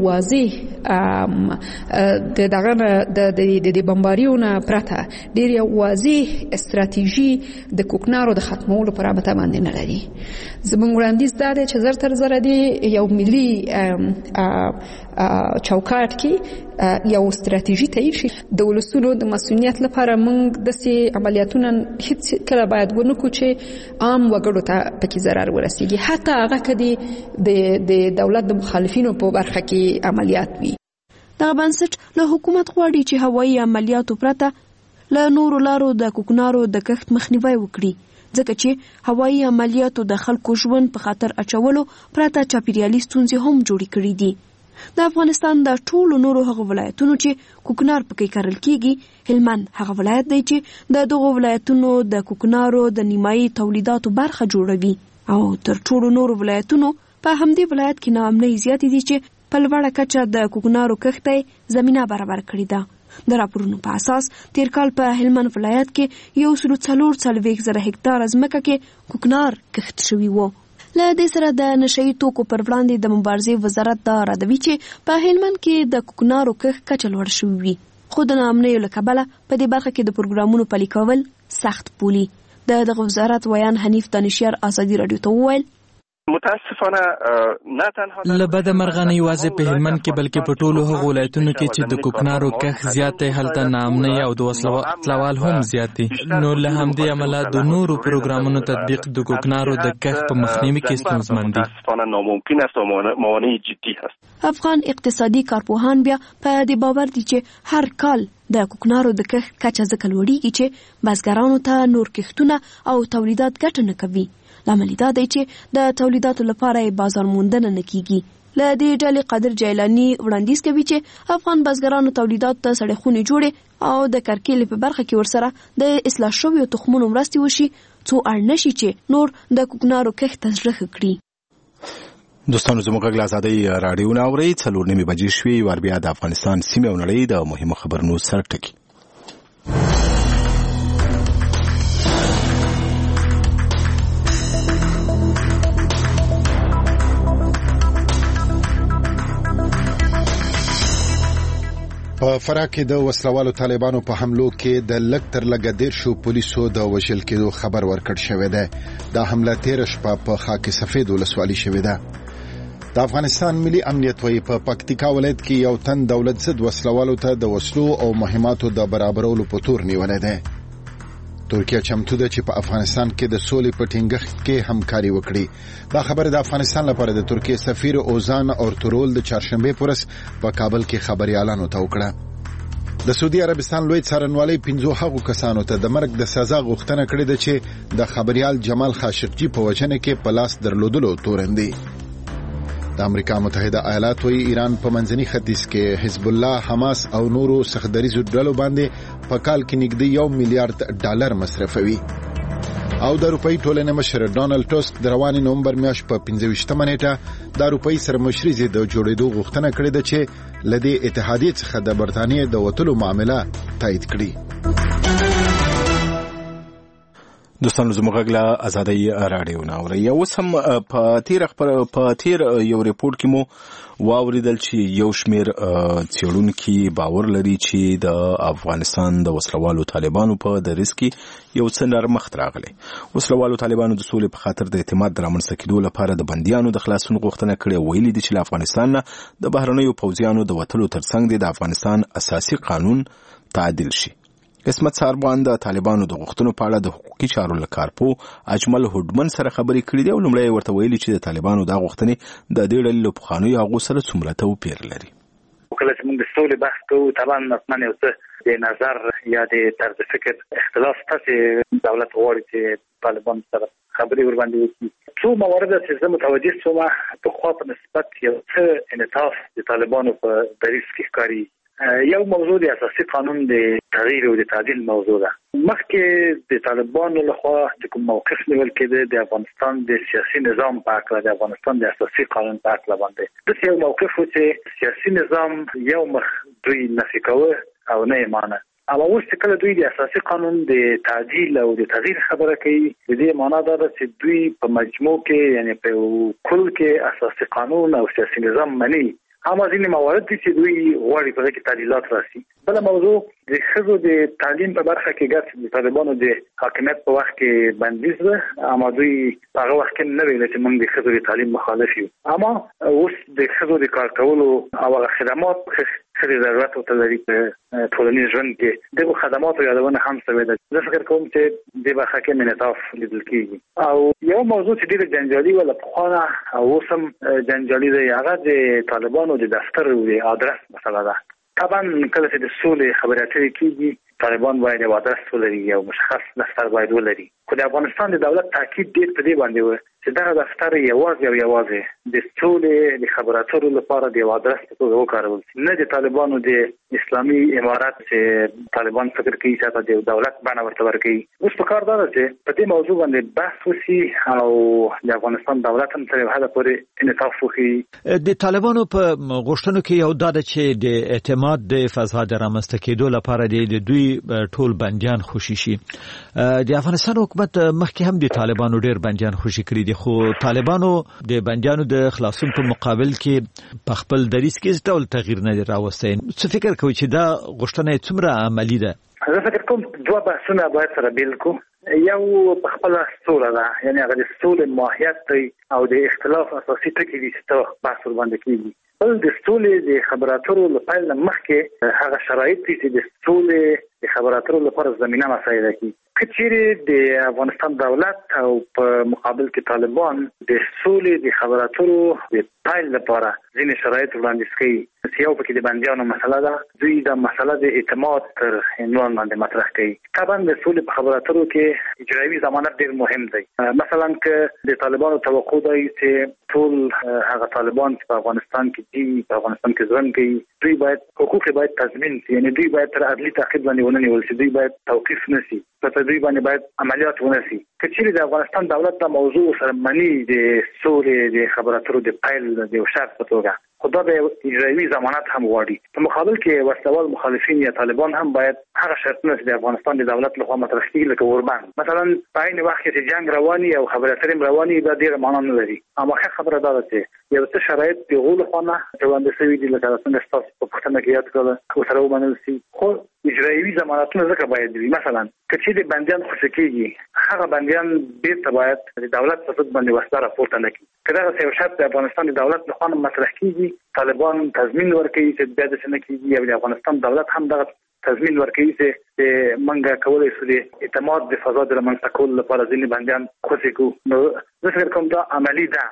واضح د دغه د د بمباریونه پرته ډېر یو واضح استراتیژي د کوکنارو د ختمولو پر رابطه باندې نه لري. زموږ وړاندیز دا دی چې زر تر زره دی یو ملي چوکاټ کې یو استراتیژي تعریف شي. د ولسونو د مسؤلیت لپاره موږ داسې عملیاتونه هیڅ کله باید ونه کړو چې عام وګړو ته پکې ضرر ورسیږي، حتی هغه که د دولت د مخالفینو په برخه کې عملیات وي. دغه بنسټ له حکومت غواړي چې هوایي عملیاتو پرته له نورو لارو د کوکنارو د کښت مخنیوی وکړي، ځکه چې هوایي عملیاتو د خلکو ژوند په خطر اچولو پرته چاپیریالي ستونزې هم جوړې کړي دي. د افغانستان د ټولو نورو هغه ولایتونو چې کوکنار پکې کرل کیږي، هلمند هغه ولایت دی چې د دغو ولایتونو د کوکنارو د نیمایي تولیداتو برخه جوړوي او تر ټولو نورو ولایتونو په همدې ولایت کې ناامنۍ زیاتې دي چې په لوړه کچه د کوکنارو کښت زمینه برابر کړې ده. د راپورونو په اساس تیر کال په هلمند ولایت کې یو سلو څلور څلوېښت زره هکتاره ځمکه کې کوکنار کښت شوي وو. له دې سره د نشهیي توکو پر وړاندې د مبارزې وزارت دا ردوي چې په هلمند کې د کوکنارو کښت کچه لوړه شوې وي. خو د ناامنیو له کبله په دې برخه کې د پروګرامونو پلي کول سخت بولي. د دغه وزارت ویان حنیف دانشیار ازادي راډیو ته وویل متاسفانه نه تنها له بده مرغه نه یوازې په هلمند کې بلکې په ټولو هغو ولایتونو کې چې د کوکنارو کښت زیات دی هلته ناامنۍ او د وسلوال هم زیات دي. نو له همدې امله د نورو پروګرامونو تطبیق د کوکنارو د کښت په مخنیوي کې ستونزمن دي. ناممکن است و موانع جدی هست. افغان اقتصادي کارپوهان بیا په دې باور دي چې هر کال د کوکنارو د کښت کچه ځکه لوړیږي چې بزګرانو ته نور کښتونه او تولیدات ګټه نه کوي. لامل دا دی چې د تولیداتو لپاره بازار موندنه نه کیږي. له دې ډلې قادر جیلانی وړاندیز کوي چې افغان بزګرانو تولیدات ته سړې خونې جوړې او د کرکیلې په برخه کې ورسره د اصلاح شویو تخمونو مرستې وشي څو اړ نشي چې نور د کوکنارو کښت ته زړه ښه کړي. دوستانو زموږ غږ له ازادۍ راډیو نه اورئ. څلور نیمې بجې شوې. ور بیا د افغانستان سیمې او نړۍ د مهمو خبرونو سر ټکي. په فراه کې د وسلوالو طالبانو په حملو کې د لږ تر لږه دیرشو پولیسو د وژل کېدو خبر ورکړ شوی دی. دا حمله تېره شپه په خاک سفید ولسوالۍ شوې ده. د افغانستان ملي امنیت وایي په پکتیکا ولایت کې یو تن دولت ضد وسلوالو ته د وسلو او مهماتو د برابرولو په تور نیولی دی. ترکیه چمتو ده چې په افغانستان کې د سولې په ټینګښت کې همکاري وکړي. دا خبره د افغانستان لپاره د ترکیه سفیر اوزان اورتورول د چهارشنبه پورس په کابل کې خبريالانو ته وکړه. د سعودي عربستان لوی څارنوالۍ پنځو هغو کسانو ته د مرګ د سزا غوښتنه کړې ده چې د خبريال جمال خاشقجي په وجنه کې په لاس درلودلو تورندي. د امریکا متحده ایالات وی ایران په منځني ختیځ کې حزب الله، حماس او نورو سخدریزو ډلو باندې په کال کې نږدې یو میلیارډ ډالر مصرفوي. او د اروپאי ټولنې مشر ډونالد ټسک د رواني نومبر میاشت په پنځه ویشتمه نیټه د اروپאי سرمشري د جوړېدو غوښتنه کړې ده چې لدې اتحادیې څخه د برتانیې د وټلو معاملې تایید کړي. دوستانو زموږ غږ له ازادۍ راډیو نه اورئ. اوس هم په تیر په تیر یو ریپورت کې مو واوریدل چې یو شمیر څېړونکي باور لري چې د افغانستان د وسلوالو طالبانو په دریځ کې یو څه نرمښت راغلی. وسلوالو طالبانو د سولې په خاطر د اعتماد د رامنځته کېدو لپاره د بندیانو د خلاصون غوښتنه کړې. ویلي دي چې له افغانستان نه د بهرنیو پوځیانو د وتلو ترڅنګ د افغانستان اساسي قانون تعدیل شي. قسمت ساربان د طالبانو د غوښتنو په اړه د حقوقي چارو له کارپو اجمل هډمن سره خبرې کړې دي او لومړی ورته ویلي چې د طالبانو دا غوښتنې د دې ډلې له پخوانیو هغو سره څومره توپیر لري. کله چې موږ د سولې بحث کوو طبعا حتما یو څه د نظر یا د طرز فکر اختلاف تاسې دولت غواړي چې طالبان سره خبرې ورباندې وکړي. څو موارد چې زه متوجه شوم پخوا په نسبت یو څه انعطاف د طالبانو په دریځ کې ښکاري. یو موضوع د اساسي قانون د تغییر او د تعدیل موضوع ده. مخکې د طالبانو لخوا د کوم موقف نیول کېده د افغانستان د سیاسي نظام په اړه د افغانستان د اساسي قانون په اړه باندې د یو موقف و چې سیاسي نظام یو مخ دوی نفي کوي او نه یې مانه. اما اوس چې کله دوی د اساسي قانون د تعدیل او د تغییر خبره کوي د دې معنا دا ده چې دوی په مجموع کې یعنی په کل کې اساسي قانون او سیاسي نظام مني. اما ځینې موارد دي چې دوی غواړي په کې تعدیلات راسي. بل موضوع د ښځو د تعلیم په برخه کې ګټ د طالبانو د حاکمیت په وخت کې بندیز ده. اما دوی په هغه وخت کې نه ویل چې موږ د ښځو د تعلیم مخالف یو. اما اوس د ښځو د کار کولو او هغه خدمات ښځې ضرورت ورته لري په ټولنیز ژوند کې دغه خدماتو یادونه هم شوې ده. زه فکر کوم چې د برخه کې انعطاف لیدل کېږي. او یو موضوع چې ډېر جنجالي ولا پخوانه او اوس هم جنجالي دی هغه د طالبانو د دفتر او د ادرس مسله ده. طبعا کله چې د سولې خبرې اترې کېږي طالبان باید یو ادرس ولري او مشخص دفتر باید ولري. خو د افغانستان د دولت تاکید ډېر په دې باندې و چې دغه دفتر یوازې او یوازې د سولې د خبرې اترو لپاره د یو ادرس په توګه وکارول شي، نه د طالبانو د اسلامي امارات چې طالبان فکر کوي چې د دولت بڼه ورته ورکوي. اوس په کار دا ده چې په دې موضوع باندې بحث وشي او د افغانستان دولت هم تر یو حده پورې انعطاف وکړي. د طالبانو په غوښتنو کې یو دا ده چې د اعتماد د فضا د رامنځته کېدو لپاره د دوی ټول بنديان خوشي شي. د افغانستان حکومت مخکې هم د طالبانو ډېر بنديان خوشي کړي دي، خو طالبانو د بنديانو د خلاصون په مقابل کې په خپل دریځ کې څه ډول تغییر نه راوستی. څه فکر کوي چې دا غوښتنه څومره عملي ده؟ زه فکر کوم دوه بحثونه باید سره بیل کړو. یو په خپل سوله ده، یعنی هغه د سولې ماهیت دی او د اختلاف اساسي ټکي دي چې بحث ورباندې کیږي. بل د سولې د خبرو اترو لپاره مخکې هغه شرایط دي چې د سولې د خبرو اترو لپاره زمينه مساعده کوي. کچېرې د افغانستان دولت او په مقابل کې طالبان د سولې د خبرو اترو د پایل لپاره ځینې شرایط وړاندې کوي. یو پکې د بندیانو مسله ده، دوی د مسله د اعتماد تر عنوان باندې مطرح کوي. طبعا د سولې په خبرو اترو کې اجرایي ضمانت ډېر مهم دی. مثلا که د طالبانو توقع دی چې ټول هغه طالبان چې په افغانستان کې دي، په افغانستان کې ژوند کوي، دوی باید حقوق باید تضمین شي، یعنی دوی باید تر عدلي تعقیب لاندې ونه نیول شي، دوی باید توقیف نه شي، په دوی باندې باید عملیات ونه شي. که چیرې د افغانستان دولت دا موضوع سره مني د سولې د خبرو اترو د پیل د یو شرط په توګه، خو دا د اجرایي ضمانت هم غواړي. په مقابل کې وسلوال مخالفین یا طالبان هم باید هغه شرطونه چې د افغانستان د دولت لخوا مطرح کیږي لکه اوربند مثلا په عین وخت کې جنگ رواني او خبرو اترې رواني دا ډیره معنا نه لري. اما خبره دا ده چې یو څه شرایط د غول خونه وړاندې شوي دي لکه څنګه تاسو په پښتنه کې یاد کړل او سره ومنل شي، خو اجرایي ضمانتونه ځکه باید وي. مثلا کچې د بندیان خوشی کیږي، هغه بندیان بیرته باید د دولت په ضد باندې وسله راپورته نه کړي. کله چې یو شرط د افغانستان د دولت لخوا مطرح کیږي، طالبان تضمین ورکوي چې بیا د څه نه کیږي، او د افغانستان دولت هم دغه تضمین ورکوي چې منګه کولای شو د اعتماد د فضا د رامنځته کولو لپاره ځینې بندیان خوشي کو. نو زه فکر کوم دا عملی ده.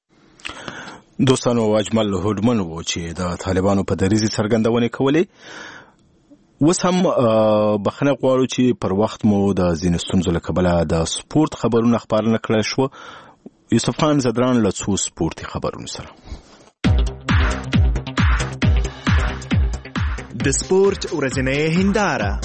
دوستانو، اجمل هډمن و چې د طالبانو په دریځ څرګندونه کولې. اوس هم بخنه غواړو چې پر وخت مو د ځینې ستونزو له کبله د سپورت خبرونه خپاره نه کړای شو. یوسف خان زدران له څو سپورتي خبرونو سره. د سپورت ورځنۍ هنداره.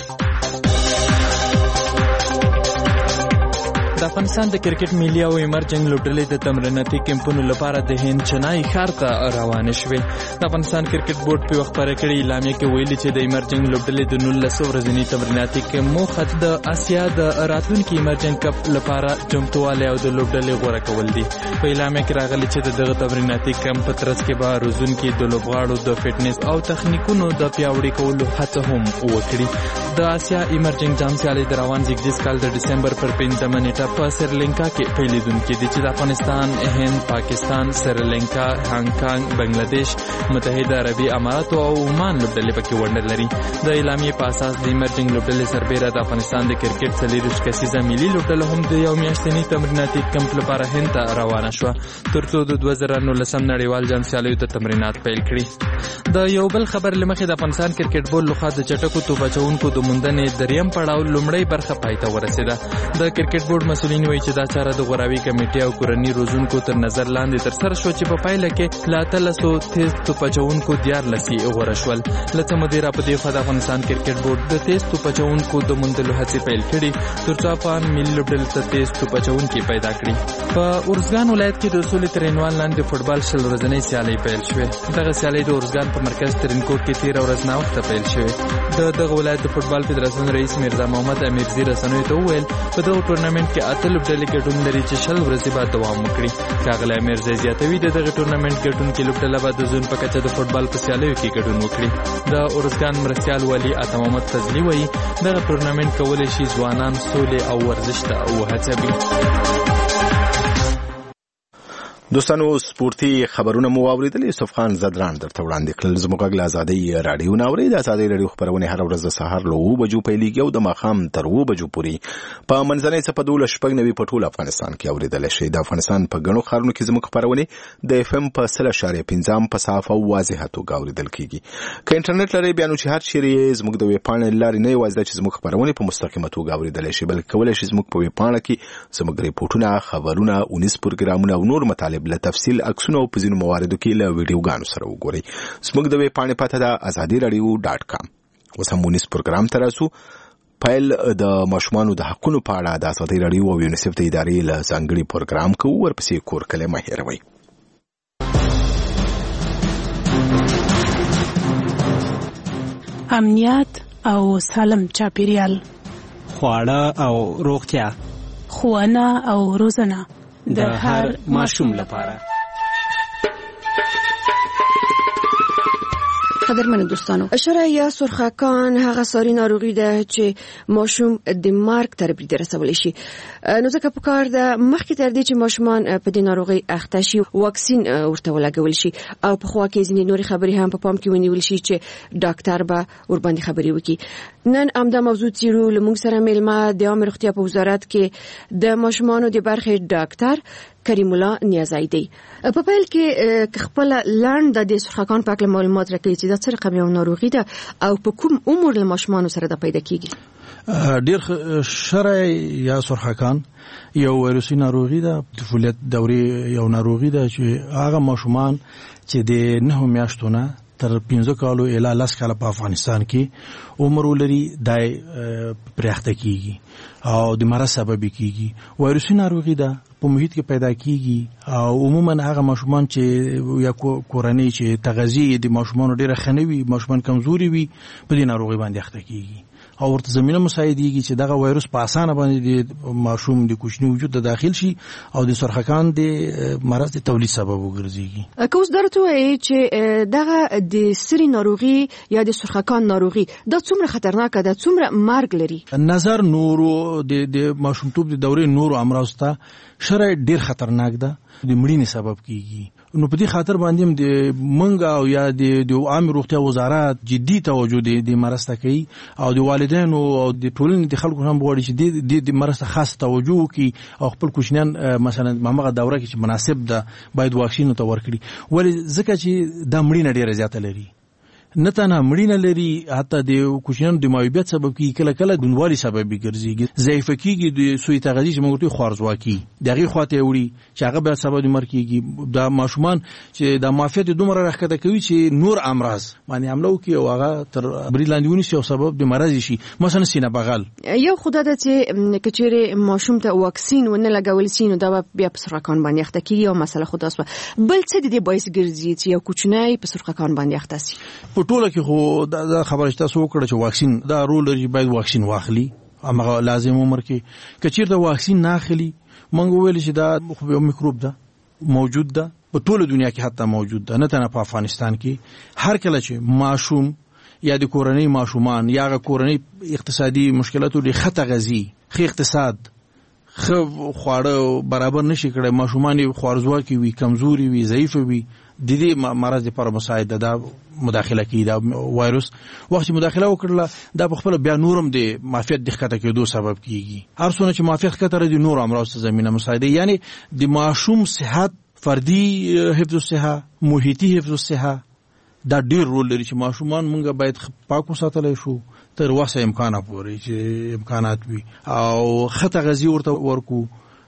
د افغانستان د کرکټ ملي او ایمرجنګ لوبډلې د تمریناتي کمپونو لپاره د هند چنای ښار ته روانې شوې. د افغانستان کرکټ بورډ په خبره کړې اعلامیه کې ویلي چې د ایمرجنګ لوبډلې د نولس ورځنی تمریناتي کمپ موخه د اسیا د راتلونکي ایمرجنګ کپ لپاره چمتووالی او د لوبډلې غوړه کول دي. په اعلامیه کې راغلي چې دغه تمریناتي کمپ په ترڅ کې به روزونکي د لوبغاړو د فټنس او تخنیکونو د پیاوړي کولو هڅه هم وکړي. د اسیا ایمرجنګ جام سیالي د روان زیږدیز کال د ډسمبر پر پنځمه نیټه په سریلانکا کې پیلیدونکي دي چې د افغانستان، هند، پاکستان، سریلانکا، هانګ کانګ، بنگلاديش، متحده عربي امارات او عمان لوبډلې پکې ونډه لري. د اعلامیې په اساس د ایمرجنګ لوبډلې سربېره د افغانستان د کرکټ څلوېښت کسیزه ملي لوبډله هم د یو میاشتني تمریناتي کمپ لپاره هند ته روانه شوه ترڅو د دوه زره نولسم نړیوال جام سیالیو ته تمرینات پیل کړي. د یو بل خبر لمخې د افغانستان کرکټ بورډ لخوا د چټکو توپ اچوونکو د موندنې دریم پړاو لومړی برخه پای ته ورسېده. د کرکټ بورډ مسؤلین وایي چې دا چاره د غوراوي کمیټې او کورني روزونکو تر نظر لاندې ترسره شو چې په پایله کې له اتلسو تیز توپ اچوونکو دیارلس یې غوره شول. له څه مودې را په دې خوا د افغانستان کرکټ بورډ د تیز توپ اچوونکو د موندلو هڅې پیل کړي ترڅو افغان ملي لوبډلې ته تیز توپ اچوونکي پیدا کړي. په ارزګان ولایت کې د اصولي تر عنوان لاندې فوټبال شل ورځنۍ سیالۍ پیل شوې. دغه سیالۍ د ارزګان په مرکز ترینکوټ کې تېره ورځ ناوخته پیل شوې. د دغه ولایت د فوټبال فدراسیون رئیس میرزا محمد امیرزي رسنیو ته وویل په دغه ټورنمنټ کې اته لوبډلې ګډون لري چې شل ورځې بعد دوام وکړي. ښاغلی امیرزي زیاتوي د دغه ټورنمنټ ګډونکې لوبډله به د زون په کچه د فوټبال په سیالیو کې ګډون وکړي. د ارزګان مرستیال والي عطا محمد فضلي وایي دغه ټورنمنټ کولی شي ځوانان سولې او ورزش ته وهڅوي. دوستانو، سپورتي خبرونه مو واوریدل. یوسف خان زدران درته وړاندې کړل. زموږ غږ له ازادۍ راډیو نه اورئ. د ازادۍ راډیو خبرونه هر ورځ د سهار له اوه بجو پیلېږي او د ماښام تر اوه بجو پورې په منځنۍ څپه دولس شپږ نوي په ټول افغانستان کې اوریدلی شئ. د افغانستان په ګڼو ښارونو کې زموږ خپرونې د اف ام په سل اشاریه پنځم په صاف او واضحه توګه اوریدل کېږي. که انټرنیټ لرئ بیا نو چې هر چیرې یې زموږ د ویب پاڼې له لارې نه یوازې ده چې زموږ خپرونې په مستقیمه توګه اوریدلی شئ، بلکې کولی شئ زموږ په ویب پاڼه کې زموږ ریپورټونه، خبرونه، اونیز پروګرامونه او نور مطالب له تفصیل عکسونه او په ځینو مواردو کې له ویډیوګانو سره وګورئ. زموږ د ویب پاڼې پته ده ازادي راډیو ډاټ کام. اوس هم ونیس پروګرام ته راسو. پیل د ماشومانو د حقونو په اړه د ازادي راډیو او یونیسف د ادارې له ځانګړي پروګرام کوو. ورپسې کور کلی مه هېروئ. امنیت او سالم چاپیریال، خواړه او روغتیا، ښوونه او روزنه د هر ماشوم لپاره. قدرمن دوستانو، اشاره یا سرخکان هغه ساري ناروغي ده چې ماشوم د مرګ ته رسولی شي. نو ځکه پکار ده مخکې تر دې چې ماشومان په دې ناروغي اخته شي واکسین ورته ولګول شي او په خوا کې ځینې نورې خبرې هم په پام کې ونیول شي چې ډاکټر به ورباندې خبرې وکړي. نن همدا موضوع څیړو. له موږ سره میلمه د عامه روغتیا په وزارت کې د ماشومانو د برخې ډاکټر کریم الله نیازی دی. په پیل کې خپل لاند د سرخکان په اړه معلومات راکړي چې دا څه رقم یو ناروغي ده او په کوم عمر له ماشومانو سره دا پیدا کیږي. ډیر شرع یا سرخکان یو ویروسي ناروغي ده، طفولیت دورې یو ناروغي ده چې هغه ماشومان چې د نه میاشتو نه تر پنځه کالو اله لس کاله په افغانستان کې عمر ولري دای پرېخته کیږي او د مرض سبب کیږي. ویروسي ناروغي ده په محیط کې پیدا کیږي او عموما هغه ماشومان چې یا کورنۍ چې تغذیه د ماشومان ډیره خنوي، ماشومان کمزوري وي، په دې ناروغي باندې اخته کیږي او ورته زمينه مساعدېږي چې دغه وایروس په اسانه باندې د ماشوم د کوچني وجود ته داخل شي او د سرخکان د مرض د تولید سبب وګرځي. که اوس درته وایي چې دغه د سری ناروغي یا د سرخکان ناروغي دا څومره خطرناکه ده، څومره مرګ لري؟ نظر نورو د د ماشومتوب د دورې نورو امراض ته شرع ډیر خطرناک ده، د مړینې سبب کیږي. نو په دې خاطر باندې د منګ او یا د د عامه روغتیا وزارت جدي توجه د مرض ته کوي او د والدینو او د ټولنې د خلکو هم غواړي چې د د مرض ته خاص توجه وکړي او خپل کوچنیان مثلا مامغه دوره کې چې مناسب ده باید واکسین ته ورکړي. ولی ځکه چې دا مړینه ډیره زیاته لري، نه تنها مړینه لري، حتی د کوچنیانو د معیوبیت سبب کیږي، کله کله دونوالي سبب ګرځي، ضعیف کیږي د سوی تغذیه چې موږ ته خوارزواکي دغه خواته وړي چې هغه به سبب د مرګ کیږي. دا ماشومان چې د معافیت دومره راخته کوي چې نور امراض باندې عملو کوي او هغه تر بریلاندونی شي او سبب د مرض شي، مثلا سینه بغل. یو خدای ته چې کچېره ماشوم ته واکسین ونه لګول شي نو دا بیا په سرخکان باندې اخته کیږي او مسله خداس بل څه د دې باعث ګرځي چې یو کوچنی په سرخکان باندې اخته شي. په ټوله کې خو دا خبره تاسو وکړه چې واکسین دا رول لري، باید واکسین واخلي، هغه لازم عمر کې کچیر دا واکسین نه اخلي. مونږ ویل چې دا خو یو میکروب ده موجود ده په ټوله دنیا کې، حتی موجود ده، نه تنه په افغانستان کې. هر کله چې ماشوم یا د کورنۍ ماشومان یا د کورنۍ اقتصادي مشکلاتو لري، خطه غذی، خې اقتصاد، خو خواړه برابر نشي کړي، ماشومان خوارزواکي وي، کمزوري وي، ضعیف وي، د دې مرض لپاره مساعده ده مداخله کی دا وایروس. وخت چې مداخله وکړه دا په خپل بیا نورم د معافیت د ښکته کېدو سبب کیږي. هر څونه چې معافیت ښکته د نور امراض ته زمينه مساعده، یعنی د ماشوم صحت، فردي حفظ الصحه، محیطي حفظ الصحه دا ډیر رول لري چې ماشومان مونږ باید پاک وساتل شو تر واسه امکانات پورې چې امکانات وي او خطه غذی ورته ورکو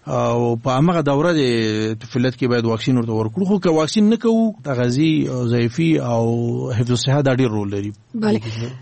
او په هغه دوره د طفولیت کې باید واکسین ورته ورکړو. خو که واکسین نه کوو تغذی او ضعیفي او حفظ الصحه دا ډیر رول لري. بله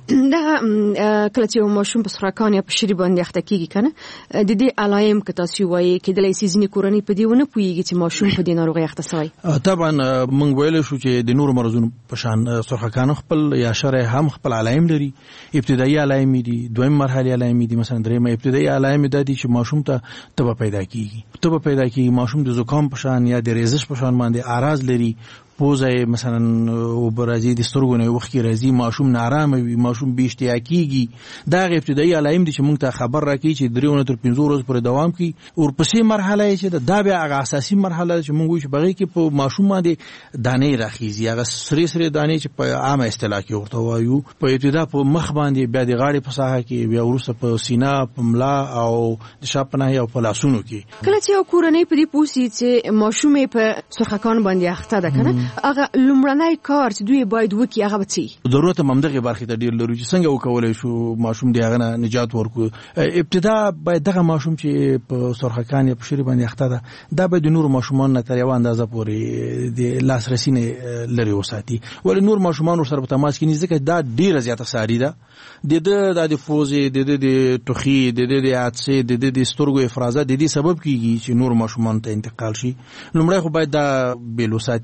دا کله چې ماشوم په سرخکان یا په شری باندې اخته کیږي کنه د دې علایم که تاسو وایي کېدلای شي ځینې کورنۍ په دې ونه پوهیږي چې ماشوم په دې ناروغي اخته شوی. طبعا موږ ویل شو چې د نور مرزونو په شان سرخکان خپل یا شرع هم خپل علایم لري. ابتدایي علایم دي، دویم مرحله علایم دي، مثلا درېمه ابتدایي علایم دي چې ماشوم ته تبه پیدا کیږي. تبه پیدا کیږي، ماشوم د زکام په شان یا د ریزش په شان باندې اعراض لري، پوزه مثلا وبرازي د سترګو نه وخت کې راځي، ماشوم نارامه وي، ماشوم بي اشتها کیږي. دا ابتدایي علایم دي چې موږ ته خبر راکړي چې درې تر پنځه ورځې پورې دوام کوي. او پسې مرحله چې دا بیا هغه اساسي مرحله چې موږ وایو چې بغي کې په ماشوم باندې دانې راخیږي، هغه سری سری دانې چې په عامه اصطلاح کې ورته وایو. په ابتدا په مخ باندې، بیا د غاړې په ساحه کې، بیا وروسته په سینه، په ملا او د شا په ناحیه او په لاسونو کې. کله چې یو کورنۍ په دې پوسي چې ماشوم په سرخکان باندې اخته ده کنه هغه لومړنی کار چې دوی باید وکړي هغه به ضرورت ممدغه برخه ته ډیر لري چې څنګه وکولای شو ماشوم دی هغه نجات ورکو. ابتدا باید دغه ماشوم چې په سرخکان یا په شری باندې اخته ده دا به د نور ماشومان نه تر یو اندازه پورې د لاسرسي نه لري وساتي، ولې نور ماشومان سره په تماس کې نه ځکه دا ډیره زیاته ساري ده. د د د فوزي د د ټوخي د د د عطسه د د سترګو افرازات د دې سبب کیږي چې نور ماشومان ته انتقال شي. لومړی خو باید دا بیلوساتي تر یو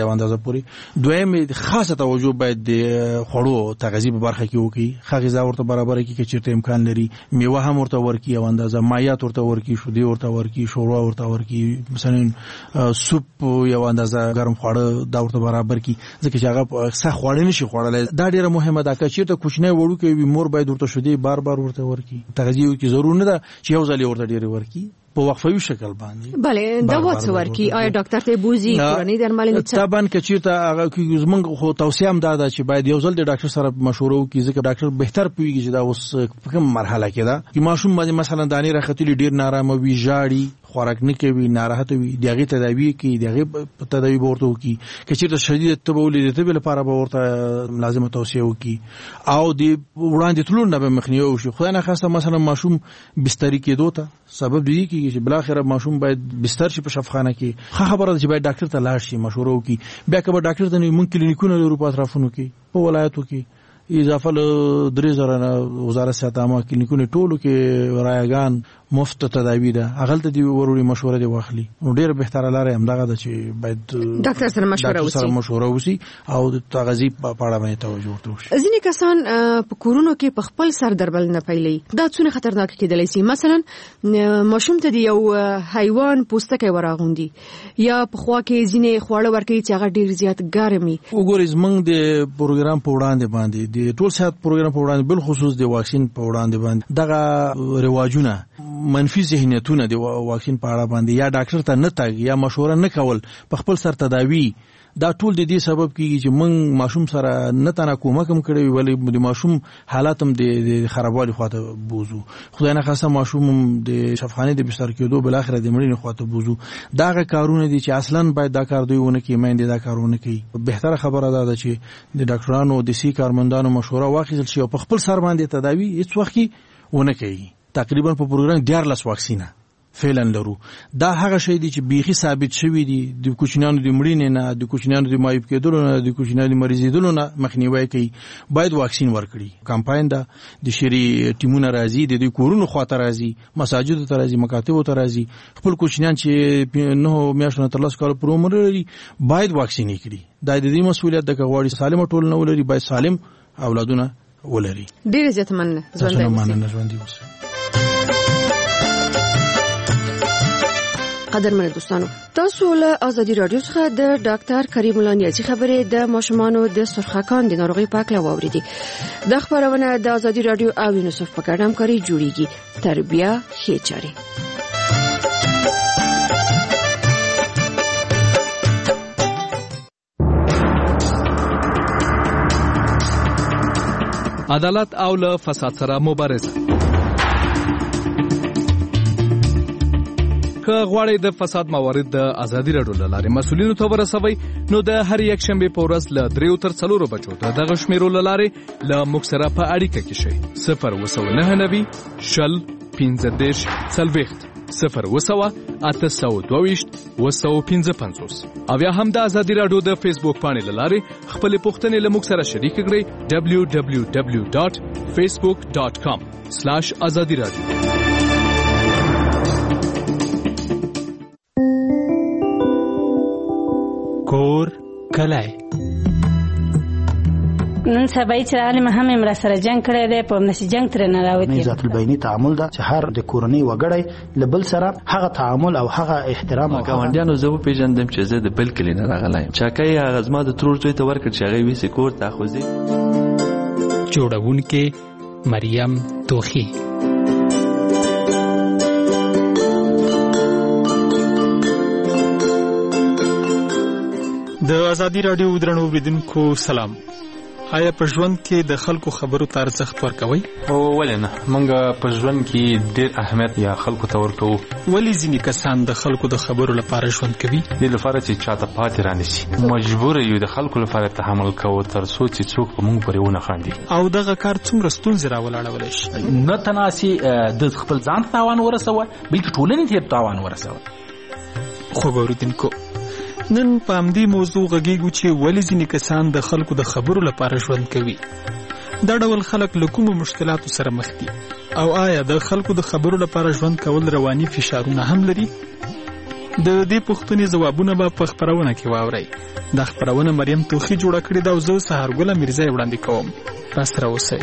یو اندازه پورې. دویم خاصه توجه باید د خوړو تغذیه په برخه کې وکړي، ښه غذا ورته برابر کړي چې چیرته امکان لري، میوه هم ورته ورکړي یو اندازه، مایعات ورته ورکړي، شیدې ورته ورکړي، شوروا ورته ورکړي، مثلا سوپ یو اندازه ګرم خواړه دا ورته برابر کړي، ځکه چې هغه سخت خواړه نشي خوړلی. دا ډیره مهمه ده. که چیرته کوچنی وړوکی وي مور باید ورته شیدې بار بار ورته ورکړي. تغذیه کې ضرور نه ده چې یو ځل ورته ډیره ورکړي په وقفوي شکل باندې. بله دوا څه ورکړي؟ آیا ډاکټر ته بوزي کورنۍ درملنه څه؟ طبعا که چیرته هغه کې زمونږ خو توصیه هم دا ده چې باید یو ځل د ډاکټر سره مشوره وکړي، ځکه ډاکټر بهتر پوهیږي چې دا اوس په کوم مرحله کې ده. چې ماشوم باندې مثلا دانې راختلي ډیر نارامه وي، ژاړي، خوراک نه کوي، ناراحته وي، دغه تداوی کوي، دغه تداوی ورته وکړي. که چیرته شدید تبول دي ته لپاره به ورته لازمه توصیه وکړي او د وړاندې تلو نه به مخنیوي وشي. خدای نه خواسته مثلا ماشوم بستری کېدو ته سبب دی چې بل اخر ماشوم باید بستر شي په شفاخانه کې. خه خبره ده چې باید ډاکټر ته لاړ شي، مشوره وکړي. بیا که به ډاکټر ته نه مونږ کلینیکونه لرو په اطرافونو کې په ولایتو کې، اضافه له درې زره وزارت صحت عامه کلینیکونه ټولو کې رایگان مفت تداوی ده، هغه ته وروري مشوره دی واخلي. نو ډیره بهتره لاره هم دغه ده چې باید ډاکټر سره مشوره وشي، سره مشوره وشي او د تغذیه په اړه باندې توجه وکړي. ځینې کسان په کورونو کې په خپل سر دربل نه پیلي، دا څونه خطرناک کېدلی شي. مثلا ماشوم ته دی یو حیوان پوستکی وراغوندي یا په خوا کې ځینې خواړه ورکوي چې هغه ډیر زیات ګرمي. وګورئ زمونږ د پروګرام په وړاندې باندې د ټول صحت پروګرام په وړاندې بل خصوص د واکسین په وړاندې باندې دغه رواجونه منفي ذهنیتونه د واکسین په اړه باندې یا ډاکټر ته نه تګ یا مشوره نه کول، په خپل سر تداوی، دا ټول د دې سبب کیږي چې موږ ماشوم سره نه تنه کومک هم کړی ولی د ماشوم حالات هم د خرابوالي خواته بوزو. خدای نه خواسته ماشوم د شفاخانه د بستر کېدو بل اخر د مړینې خواته بوزو. دا کارونه دي چې اصلا باید دا کار دوی ونه کوي، مېندې دا کارونه کوي. بهتره خبره ده چې د ډاکټرانو د سي کارمندانو مشوره واخیستل شي او په خپل سر باندې تداوی هیڅ وخت ونه کوي. تقریبا په پروګرام دیارلس واکسینه فعلا لرو. دا هغه شی دی چې بیخي ثابت شوی دی د کوچنیانو د مړینې نه، د کوچنیانو د مایوب کېدلو نه، د کوچنیانو د مریضېدلو نه مخنیوي کوي. باید واکسین ورکړي. کمپاین دا د شری ټیمونه راځي، د دې کورونو خواته راځي، مساجد ته راځي، مکاتب ته راځي. خپل کوچنیان چې نه میاشتونه تر لس کال پر عمر لري باید واکسین کړي. دا د دې مسؤلیت د غواړي سالم ټولنه ولري، باید سالم اولادونه ولري. ډیر زیات مننه. ژوندۍ اوسئ. قدرمن دوستانو، تاسو له ازادي رادیو څخه د ډاکټر کریم الله نیازي خبرې د ماشومانو د سرخکان د ناروغي په اړه واوریدي. د خبرونه د ازادي رادیو او یونیسف په ګډه همکاري جوړیږي. تربیه ښې چارې. عدالت او له فساد سره مبارزه. که غواړئ د فساد موارد د ازادي راډیو له لارې مسؤلینو ته ورسوئ، نو د هر یک شنبې په ورځ له دریو تر څلورو بجو د دغه شمیرو له لارې له موږ سره په اړیکه کې شئ. صفر اووه سوه نهه نوي شل پنځه دېرش څلوېښت، صفر اووه سوه اته سوه دوه ویشت اووه سوه پنځه پنځوس. او یا هم د ازادي راډیو د فیسبوک پاڼې له لارې خپلې پوښتنې له موږ سره شریکې کړئ. ډبلیو ډبلیو ډبلیو ډاټ فیسبوک ډاټ کام سلاش ازادي راډیو. کور کلای نن سبا چې عالم هم امر سره جنگ کړی دی، په نشي جنگ تر نه راوتی. نه ذات البینی تعامل دا چې هر د کورنۍ وګړی لبل سره هغه تعامل او هغه احترام او ګاونډیانو زه په پیژندم چې زه د بل کلی نه راغلایم. چاکای هغه زما د ترور ځای ته ورکړ چې هغه ویسې کور ته خوځي. جوړونکې مریم توخی. د ازادي راډیو درنو اوریدونکو سلام. آیا په ژوند کې د خلکو خبرو ته ارزښت ورکوئ؟ او ولې نه، موږ په ژوند کې ډېر اهمیت یا خلکو ته ورکوو. ولې ځینې کسان د خلکو د خبرو لپاره ژوند کوي؟ دې لپاره چې چاته پاتې رانشي. مجبور یو د خلکو لپاره تحمل کوو تر څو چې څوک په موږ پورې ونه خاندي. او دغه کار څومره ستونزې راولاړولی شي؟ نه تناسي د خپل ځان تاوان ورسوه، بلکې ټولنې ته تاوان ورسوه. خوب اوریدونکو، نن په همدې موضوع غږیږو چې ولې ځینې کسان د خلکو د خبرو لپاره ژوند کوي. دا ډول خلک له کومو مشکلاتو سره مخ دي او آیا د خلکو د خبرو لپاره ژوند کول رواني فشارونه هم لري؟ د دې پوښتنې ځوابونه به په خپرونه کې واورئ. دا خپرونه مریم توخی جوړه کړې ده او زه سهارګله میرزا یې وړاندې کوم. راسره اوسئ.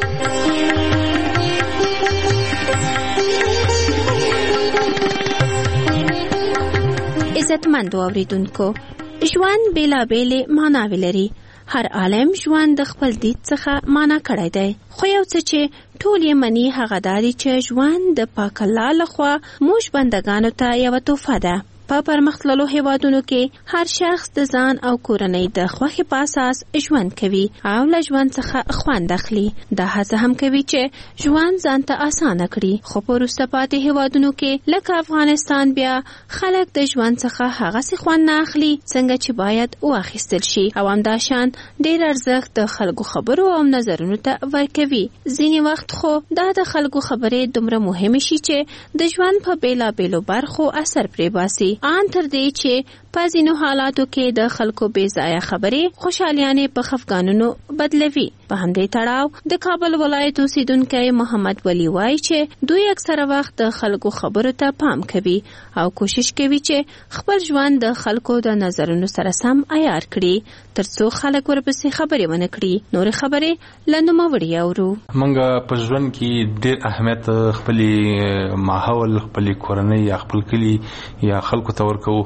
عزتمندو اوریدونکو، ژوند بېلابېلې معناوې لري. هر عالم ژوند د خپل دید څخه معنا کړی دی، خو یو څه چې ټول یې مني هغه دا دی چې ژوند د پاک الله لخوا موږ بندګانو ته یوه تحفه ده. په پرمختللو هیوادونو کې هر شخص د ځان او کورنۍ د خوښې په اساس ژوند کوي او له ژوند څخه خوند اخلي. دا هڅه هم کوي چې ژوند ځان ته اسانه کړي، خو په وروسته پاتې هیوادونو کې لکه افغانستان بیا خلک د ژوند څخه هغسې خوند نه اخلي څنګه چې باید واخیستل شي، او همداشان ډېر ارزښت د خلکو خبرو او نظرونو ته ورکوي. ځینې وخت خو دا د خلکو خبرې دومره مهمې شي چې د ژوند په بېلابېلو برخو اثر پرې باسي، ان تر دې چې په ځینو حالاتو کې د خلکو بې ځایه خبرې خوشحالیانې په خفګانونو بدلوي. په همدې تړاو د کابل ولایت اوسیدونکی محمد ولی وایي چې دوی اکثره وخت د خلکو خبرو ته پام کوي او کوشش کوي چې خپل ژوند د خلکو د نظرونو سره سم عیار کړي ترڅو خلک ورپسې خبرې ونه کړي. نورې خبرې له نوموړي اورو. موږ په ژوند کې ډېر اهمیت خپلې ماحول، خپلې کورنۍ یا خپل کلي یا خلکو ته ورکوو.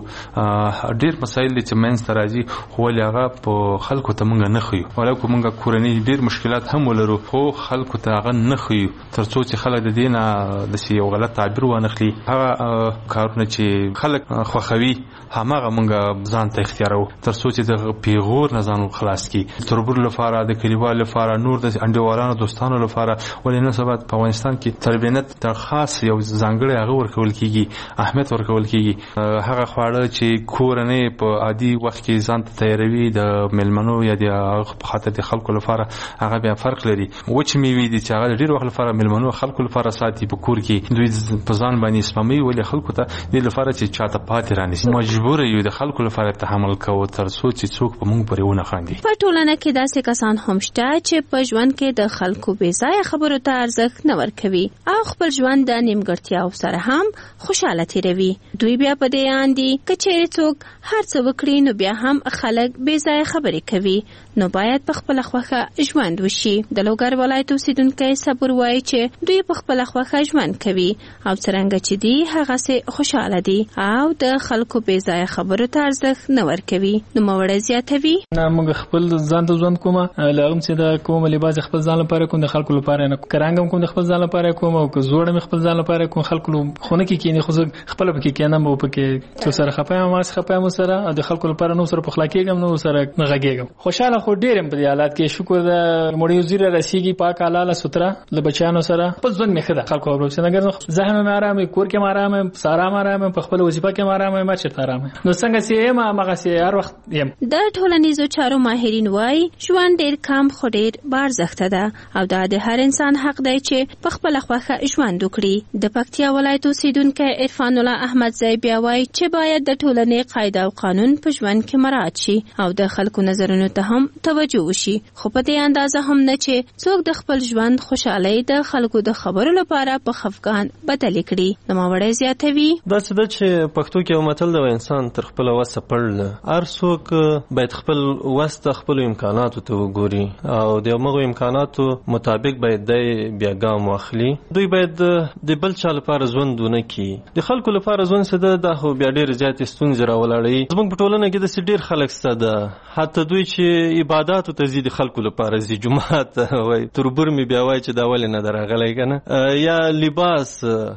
ډېر مسایل دي چې منځ ته راځي خو ولې هغه په خلکو ته موږ نه ښیو، ولکه موږ کورنۍ ډېر مشکلات هم ولرو خو خلکو ته هغه نه ښیو ترڅو چې خلک د دې نه داسې یو غلط تعبیر وانخلي. هغه کارونه چې خلک خوښوي هماغه موږ ځان ته اختیاروو ترڅو چې د پیغور نه ځان خلاص کړي. تربور لپاره، د کلیوالو لپاره، نور د انډیوالانو دوستانو لپاره ولې نن سبا په افغانستان کې تربیت ته خاص یو ځانګړی هغه ورکول کېږي، اهمیت ورکول کېږي. هغه خواړه چې کورنۍ په عادي وخت کې ځان ته تیاروي د میلمنو یا د په خاطر د خلکو لپاره هغه بیا فرق لري. وچ میوې دي چې هغه ډېر وخت لپاره میلمنو خلکو لپاره ساتي په کور کې، دوی په ځان باندې سپموي ولې خلکو ته دې لپاره چې چاته پاتې رانیسي. مجبور یو د خلکو لپاره تحمل کوو ترڅو چې څوک په موږ پورې ونه خاندي. په ټولنه کې داسې کسان هم شته چې په ژوند کې د خلکو بې ځایه خبرو ته ارزښت نه ورکوي او خپل ژوند د نیمګړتیاو سره هم خوشحاله تیروي. دوی بیا په دې اندي که چیرې څوک هر څه وکړي نو بیا هم خلک بې ځایه خبرې کوي، نو باید په خپله خوښه ژوند وشي. د لوګر ولایت اوسیدونکی صبر وایي چې دوی په خپله خوښه ژوند کوي او څرنګه چې دي هغسې خوشحاله دي او د خلکو بې ځایه خبرو ته ارزښت نه ورکوي. نوموړی زیاتوي: نه، موږ خپل ځان ته ژوند کومه، له هغه چې د کوم لباس خپل ځان لپاره کوم، د خلکو لپاره نه، کرانګ هم کوم د خپل ځان لپاره کوم او که زوړ هم خپل ځان لپاره کوم. خلکو خونه کې کینې خو خپل پکې کینم او پکې څو سره خپایم ما خپایم سره او د خلکو لپاره نو سره په خلاکېږم نو سره غږېږم. خوشاله خو ډېر هم په دې حالات کې شکر د مړی وزیر رسیږي پاک حلاله ستره له بچانو سره خپل ژوند مې خده خلکو ورو څنګه ګرځم ذهن مې آرام، کور کې مې آرام، سارام آرام، په خپل وظیفه کې آرام، ما چیرته آرام. نو څنګه چې ما مغه سي هر وخت یم. د ټولنیزو چارو ماهرین وایي ژوند ډېر کم خو ډېر بارزښته ده او دا د هر انسان حق دی چې په خپل خوښه ژوند وکړي. د پکتیا ولایت اوسیدونکی عرفان الله احمد زئی بیا وایي چې باید د ټولنې قاعده او قانون په ژوند کې مراعات شي او د خلکو نظرونو ته هم توجه وشي، خو په دې اندازه هم نه چې څوک د خپل ژوند خوشحالۍ د خلکو د خبرو لپاره په خفګان بدل کړي. نوموړی زیاتوي: دا څه ده چې پښتو کې یو متل دی، انسان تر خپل وسه پړ نه، هر څوک باید خپل وس ته خپل امکاناتو ته وګوري او د هغو امکاناتو مطابق باید دی بیا ګام واخلي. دوی باید د بل چا لپاره ژوند ونه کړي. د خلکو لپاره ژوند څه ده، دا خو بیا ډېرې زیاتې ستونزې راولاړوي. زموږ په ټولنه کې داسې ډېر خلک شته ده، حتی دوی چې عباداتو ته ځي د خلکو لپاره ځي، جومات ته وایي، تربور مې بیا وایي چې دا ولې نه ده راغلی که نه، یا لباس،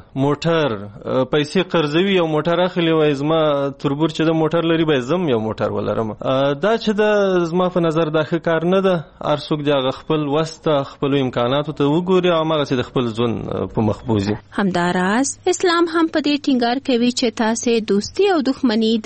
موټر، پیسې قرضوي او موټر اخلي، وایي زما تربور چې د موټر لري باید زم یو موټر ولرم. دا چې ده زما په نظر دا ښه کار نه ده. هر څوک د هغه خپل وس ته خپلو امکاناتو ته وګوري او هماغسې د خپل ژوند په مخ بوځي. همداراز اسلام هم په دې ټینګار کوي چې تاسې دوستي او دښمني د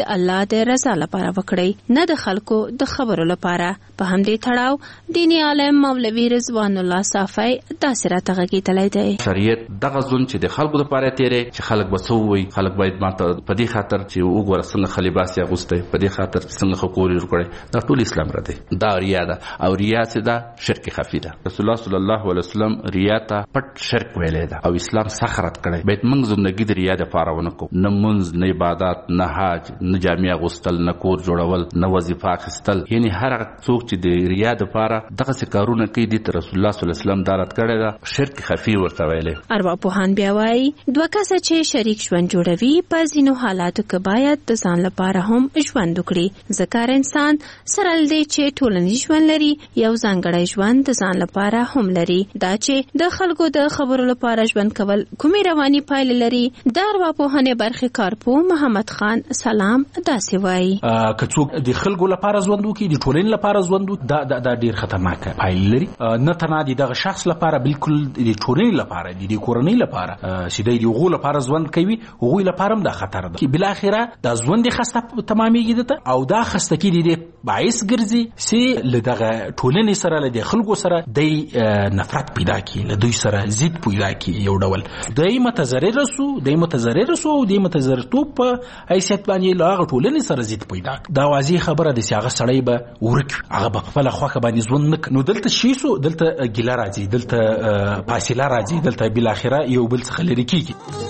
د الله د رضا لپاره وکړئ، نه د خلکو د خبرو لپاره. په همدې تړاو دیني عالم مولوي رضوان الله صافی داسې راته غږېدلی دی. شریعت دغه ظلم چې د خلکو لپاره تیرې چې خلک به څه ووایي، خلک باید ماته په دې خاطر چې وګوره څنګه ښه لباس یې اغوستی، په دې خاطر چې څنګه ښه کور یې جوړ کړی، دا ټول اسلام رد دی. دا ریا ده او ریا چې ده شرک خفي ده. رسول الله صلی الله علیه وسلم ریا ته پټ شرک ویلی ده او اسلام سخت رد کړی. باید موږ زندګي د ریا دپاره ونه کړو، نه مونځ، نه عبادات، نه حج، نه جامې اغوستل، نه کور جوړول، نه وظیفه اخیستل. یعنی هر هغه څوک چې د ریا دپاره دغسې کارونه کوي دې ته رسول الله صلی الله علیه وسلم دا رد کړی ده، شرک خفي ورته ویلی. ارواپوهان بیا وایي دوه کسه چې شریک ژوند جوړوي په ځینو حالاتو کې باید د ځان لپاره هم ژوند وکړي، ځکه هر انسان سره دی چې ټولنیز ژوند لري، یو ځانګړی ژوند د ځان لپاره هم لري. دا چې د خلکو د خبرو لپاره ژوند کول کومې رواني پایلې لري، د ارواپوهنې برخې کارپوه محمد خان سلام داسې وایي. که څوک د خلکو لپاره ژوند وکړي، د ټولنې لپاره ژوند وکړي، دا دا ډېر خطرناکه پایلې لري. نه تنها د دغه شخص لپاره بلکل د ټولنې لپاره، د کورنۍ لپاره چې د هغو لپاره ژوند کوي، هغوی لپاره هم دا خطر ده. بالاخره دا ژوند یې خسته تمامېږي دته او دا خستګي د باعث ګرځي چې له دغه ټولنې سره، له د خلکو سره د نفرت پیدا کړي، له دوی سره ضد پیدا کړي. یو ډول دی متضرر سو، دی متضرر سو او دی متضررتوب په حیثیت باندې له هغه ټولنې سره ضد پیدا کړي. دا واضح خبره ده چې هغه سړی به ورک، هغه به خپله خوښه باندې ژوند نه کوي. نو دلته شي سو، دلته ګیله راځي، دلته فاصله راځي، دلته بالاخره یو بل څخه لرې کېږي.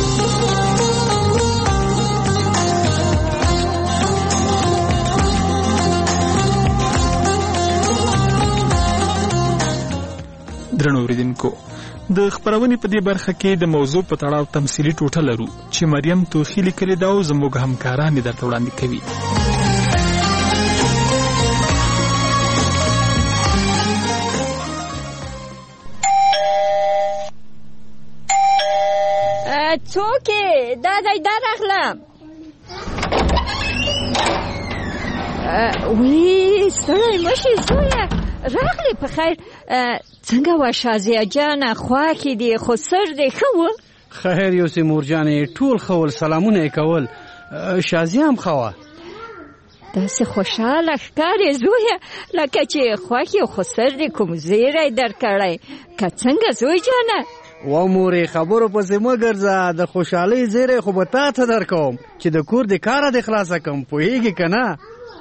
درنو اوریدونکو، د خبرونې په دې برخه کې د موضوع په تړاو تمثیلي ټوټه لرو چې مریم توخی لیکلې ده او زموږ همکاران یې درته وړاندې کوي. څوک یې؟ دا دی، دا راغلم. وی ستړی مه شې زویه، راغلې په خیر. څنګه وه شازیه جانه؟ خواکې دې خو سر دې ښه و؟ خیر یوسې مورجانې، ټول ښه ول، سلامونه یې کول. شازیه هم ښه وه. داسې خوشحاله ښکارې زویه لکه چې خوښ یې خو سر دې کوم زیری درکړی. که څنګه زوی جانه؟ و مورې خبرو پسې مه ګرځه، د خوشحالۍ زیری خو به تا ته درکوم چې د کور د کاره دې خلاصه کړم، پوهېږې که نه؟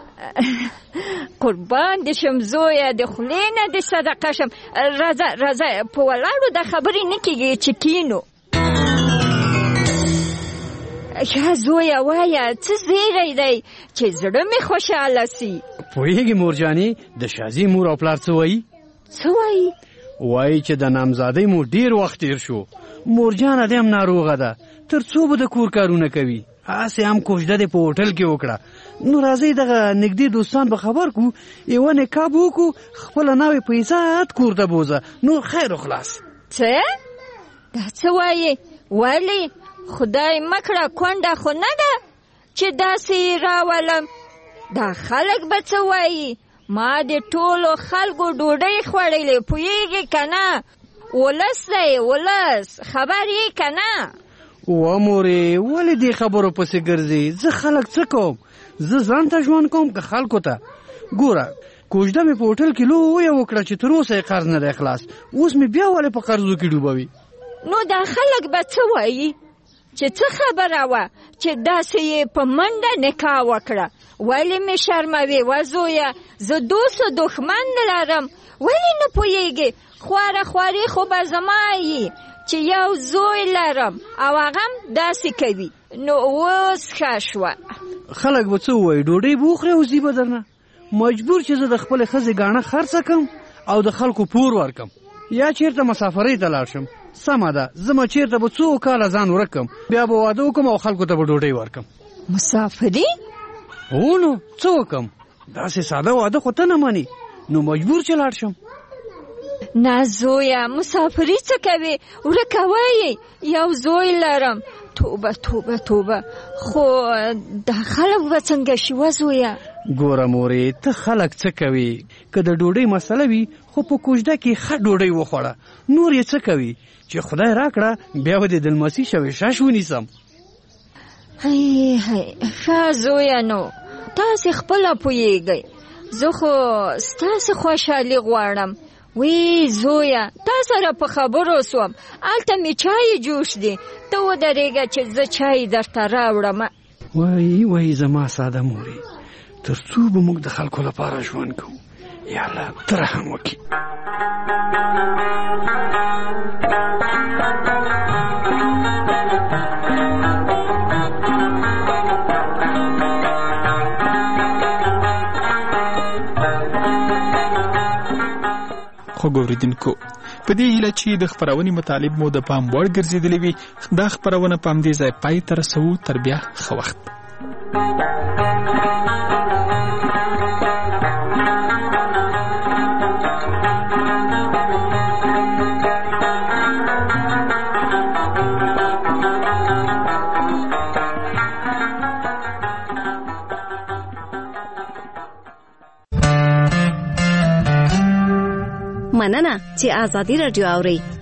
قربان دې شم زویه، د خولې نه دې صدقه شم. راځه راځه، په ولاړو دا خبرې نه کېږي چې کینو. یا زویه وایه، څه زیری دی چې زړه مې خوشحاله سي؟ پوهېږې مورجانې، د شازي مور او پلار څه وایي؟ څه وایي؟ وایي چې د نامزادۍ مو ډېر وخت تېر شو، مورجانه دې هم ناروغه ده، تر څو به د کور کارونه کوي. هسې هم کوژده دې په هوټل کې وکړه. نو راځئ دغه نږدې دوستان به خبر کړو، یوه نکاح به وکړو، خپله ناوې په عزت کور ته بوځه، نور خیر و خلاص. څه؟ دا څه وایې؟ ولې؟ خدای مه کړه کونډه خو نه ده چې داسې راولم. دا خلک به څه وایي؟ ما د ټولو خلکو ډوډۍ خوړلې، پوهېږې که نه؟ ولس دی، ولس، خبر یې که نه؟ و مورې، ولې دې خبرو پسې ګرځې؟ زه خلک څه کوم؟ زه ځان ته ژوند کوم که خلکو ته؟ ګوره، کوژده مې په هوټل کې لویه وکړه چې تر اوسه یې قرض نه دی خلاص، اوس مې بیا ولې په قرضو کې ډوبوي؟ نو دا خلک به څه وایي؟ چې څه خبره وه چې داسې یې په منډه نکاح وکړه؟ ولې مې شرموي و زویه؟ زه دوست و دښمن نه لرم، ولې نه پوهېږې؟ خواره خواري خو به زما یي چې یو زوی لرم او هغه هم داسې کوي. نو اوس ښه شوه. خلک به څه ووایي؟ ډوډۍ به وخورې او ځي به درنه. مجبور چې زه د خپلې ښځې ګاڼه خرڅه کړم او د خلکو پور ورکړم، یا چېرته مسافرۍ ته لاړ شم. سمه ده، زه به چېرته به څو کاله ځان ورک کړم، بیا به واده وکړم او خلکو ته به ډوډۍ ورکړم. مسافري؟ هو نو څه وکړم؟ داسې ساده واده خو ته نه منې، نو مجبور چې لاړ شم. نه زویه، مسافري څه کوې؟ ورکه وایې یو زوی لرم. توبه توبه توبه، خو دا خلک به څنګه شي و زویه؟ ګوره مورې، ته خلک څه کوي؟ که د ډوډۍ مسله وي خو په کوژده کې ښه ډوډۍ وخوړه، نور یې څه کوي؟ چې خدای راکړه بیا به دې د لمسي شوې شش ونیسم. هی هی ښه زویه نو تاسې خپله پوهیږئ زه خو ستاسې خوشحالي غواړم. وی زویه تا سره په خبرو سوم هلته مې چای جوش دی ته ودرېږه چې زه چای درته راوړم. وای وای زما ساده مورې تر څو به موږ د خلکو لپاره ژوند کوو یا الله ته رحم وکړي. خوږ اورېدونکو په دې هیله چې د خپرونې مطالب مو د پام وړ ګرځېدلې وي دا خپرونه په همدې ځای پای ته رسوو. تر بیا ښه وخت. مننه چې آزادي رادیو اورئ.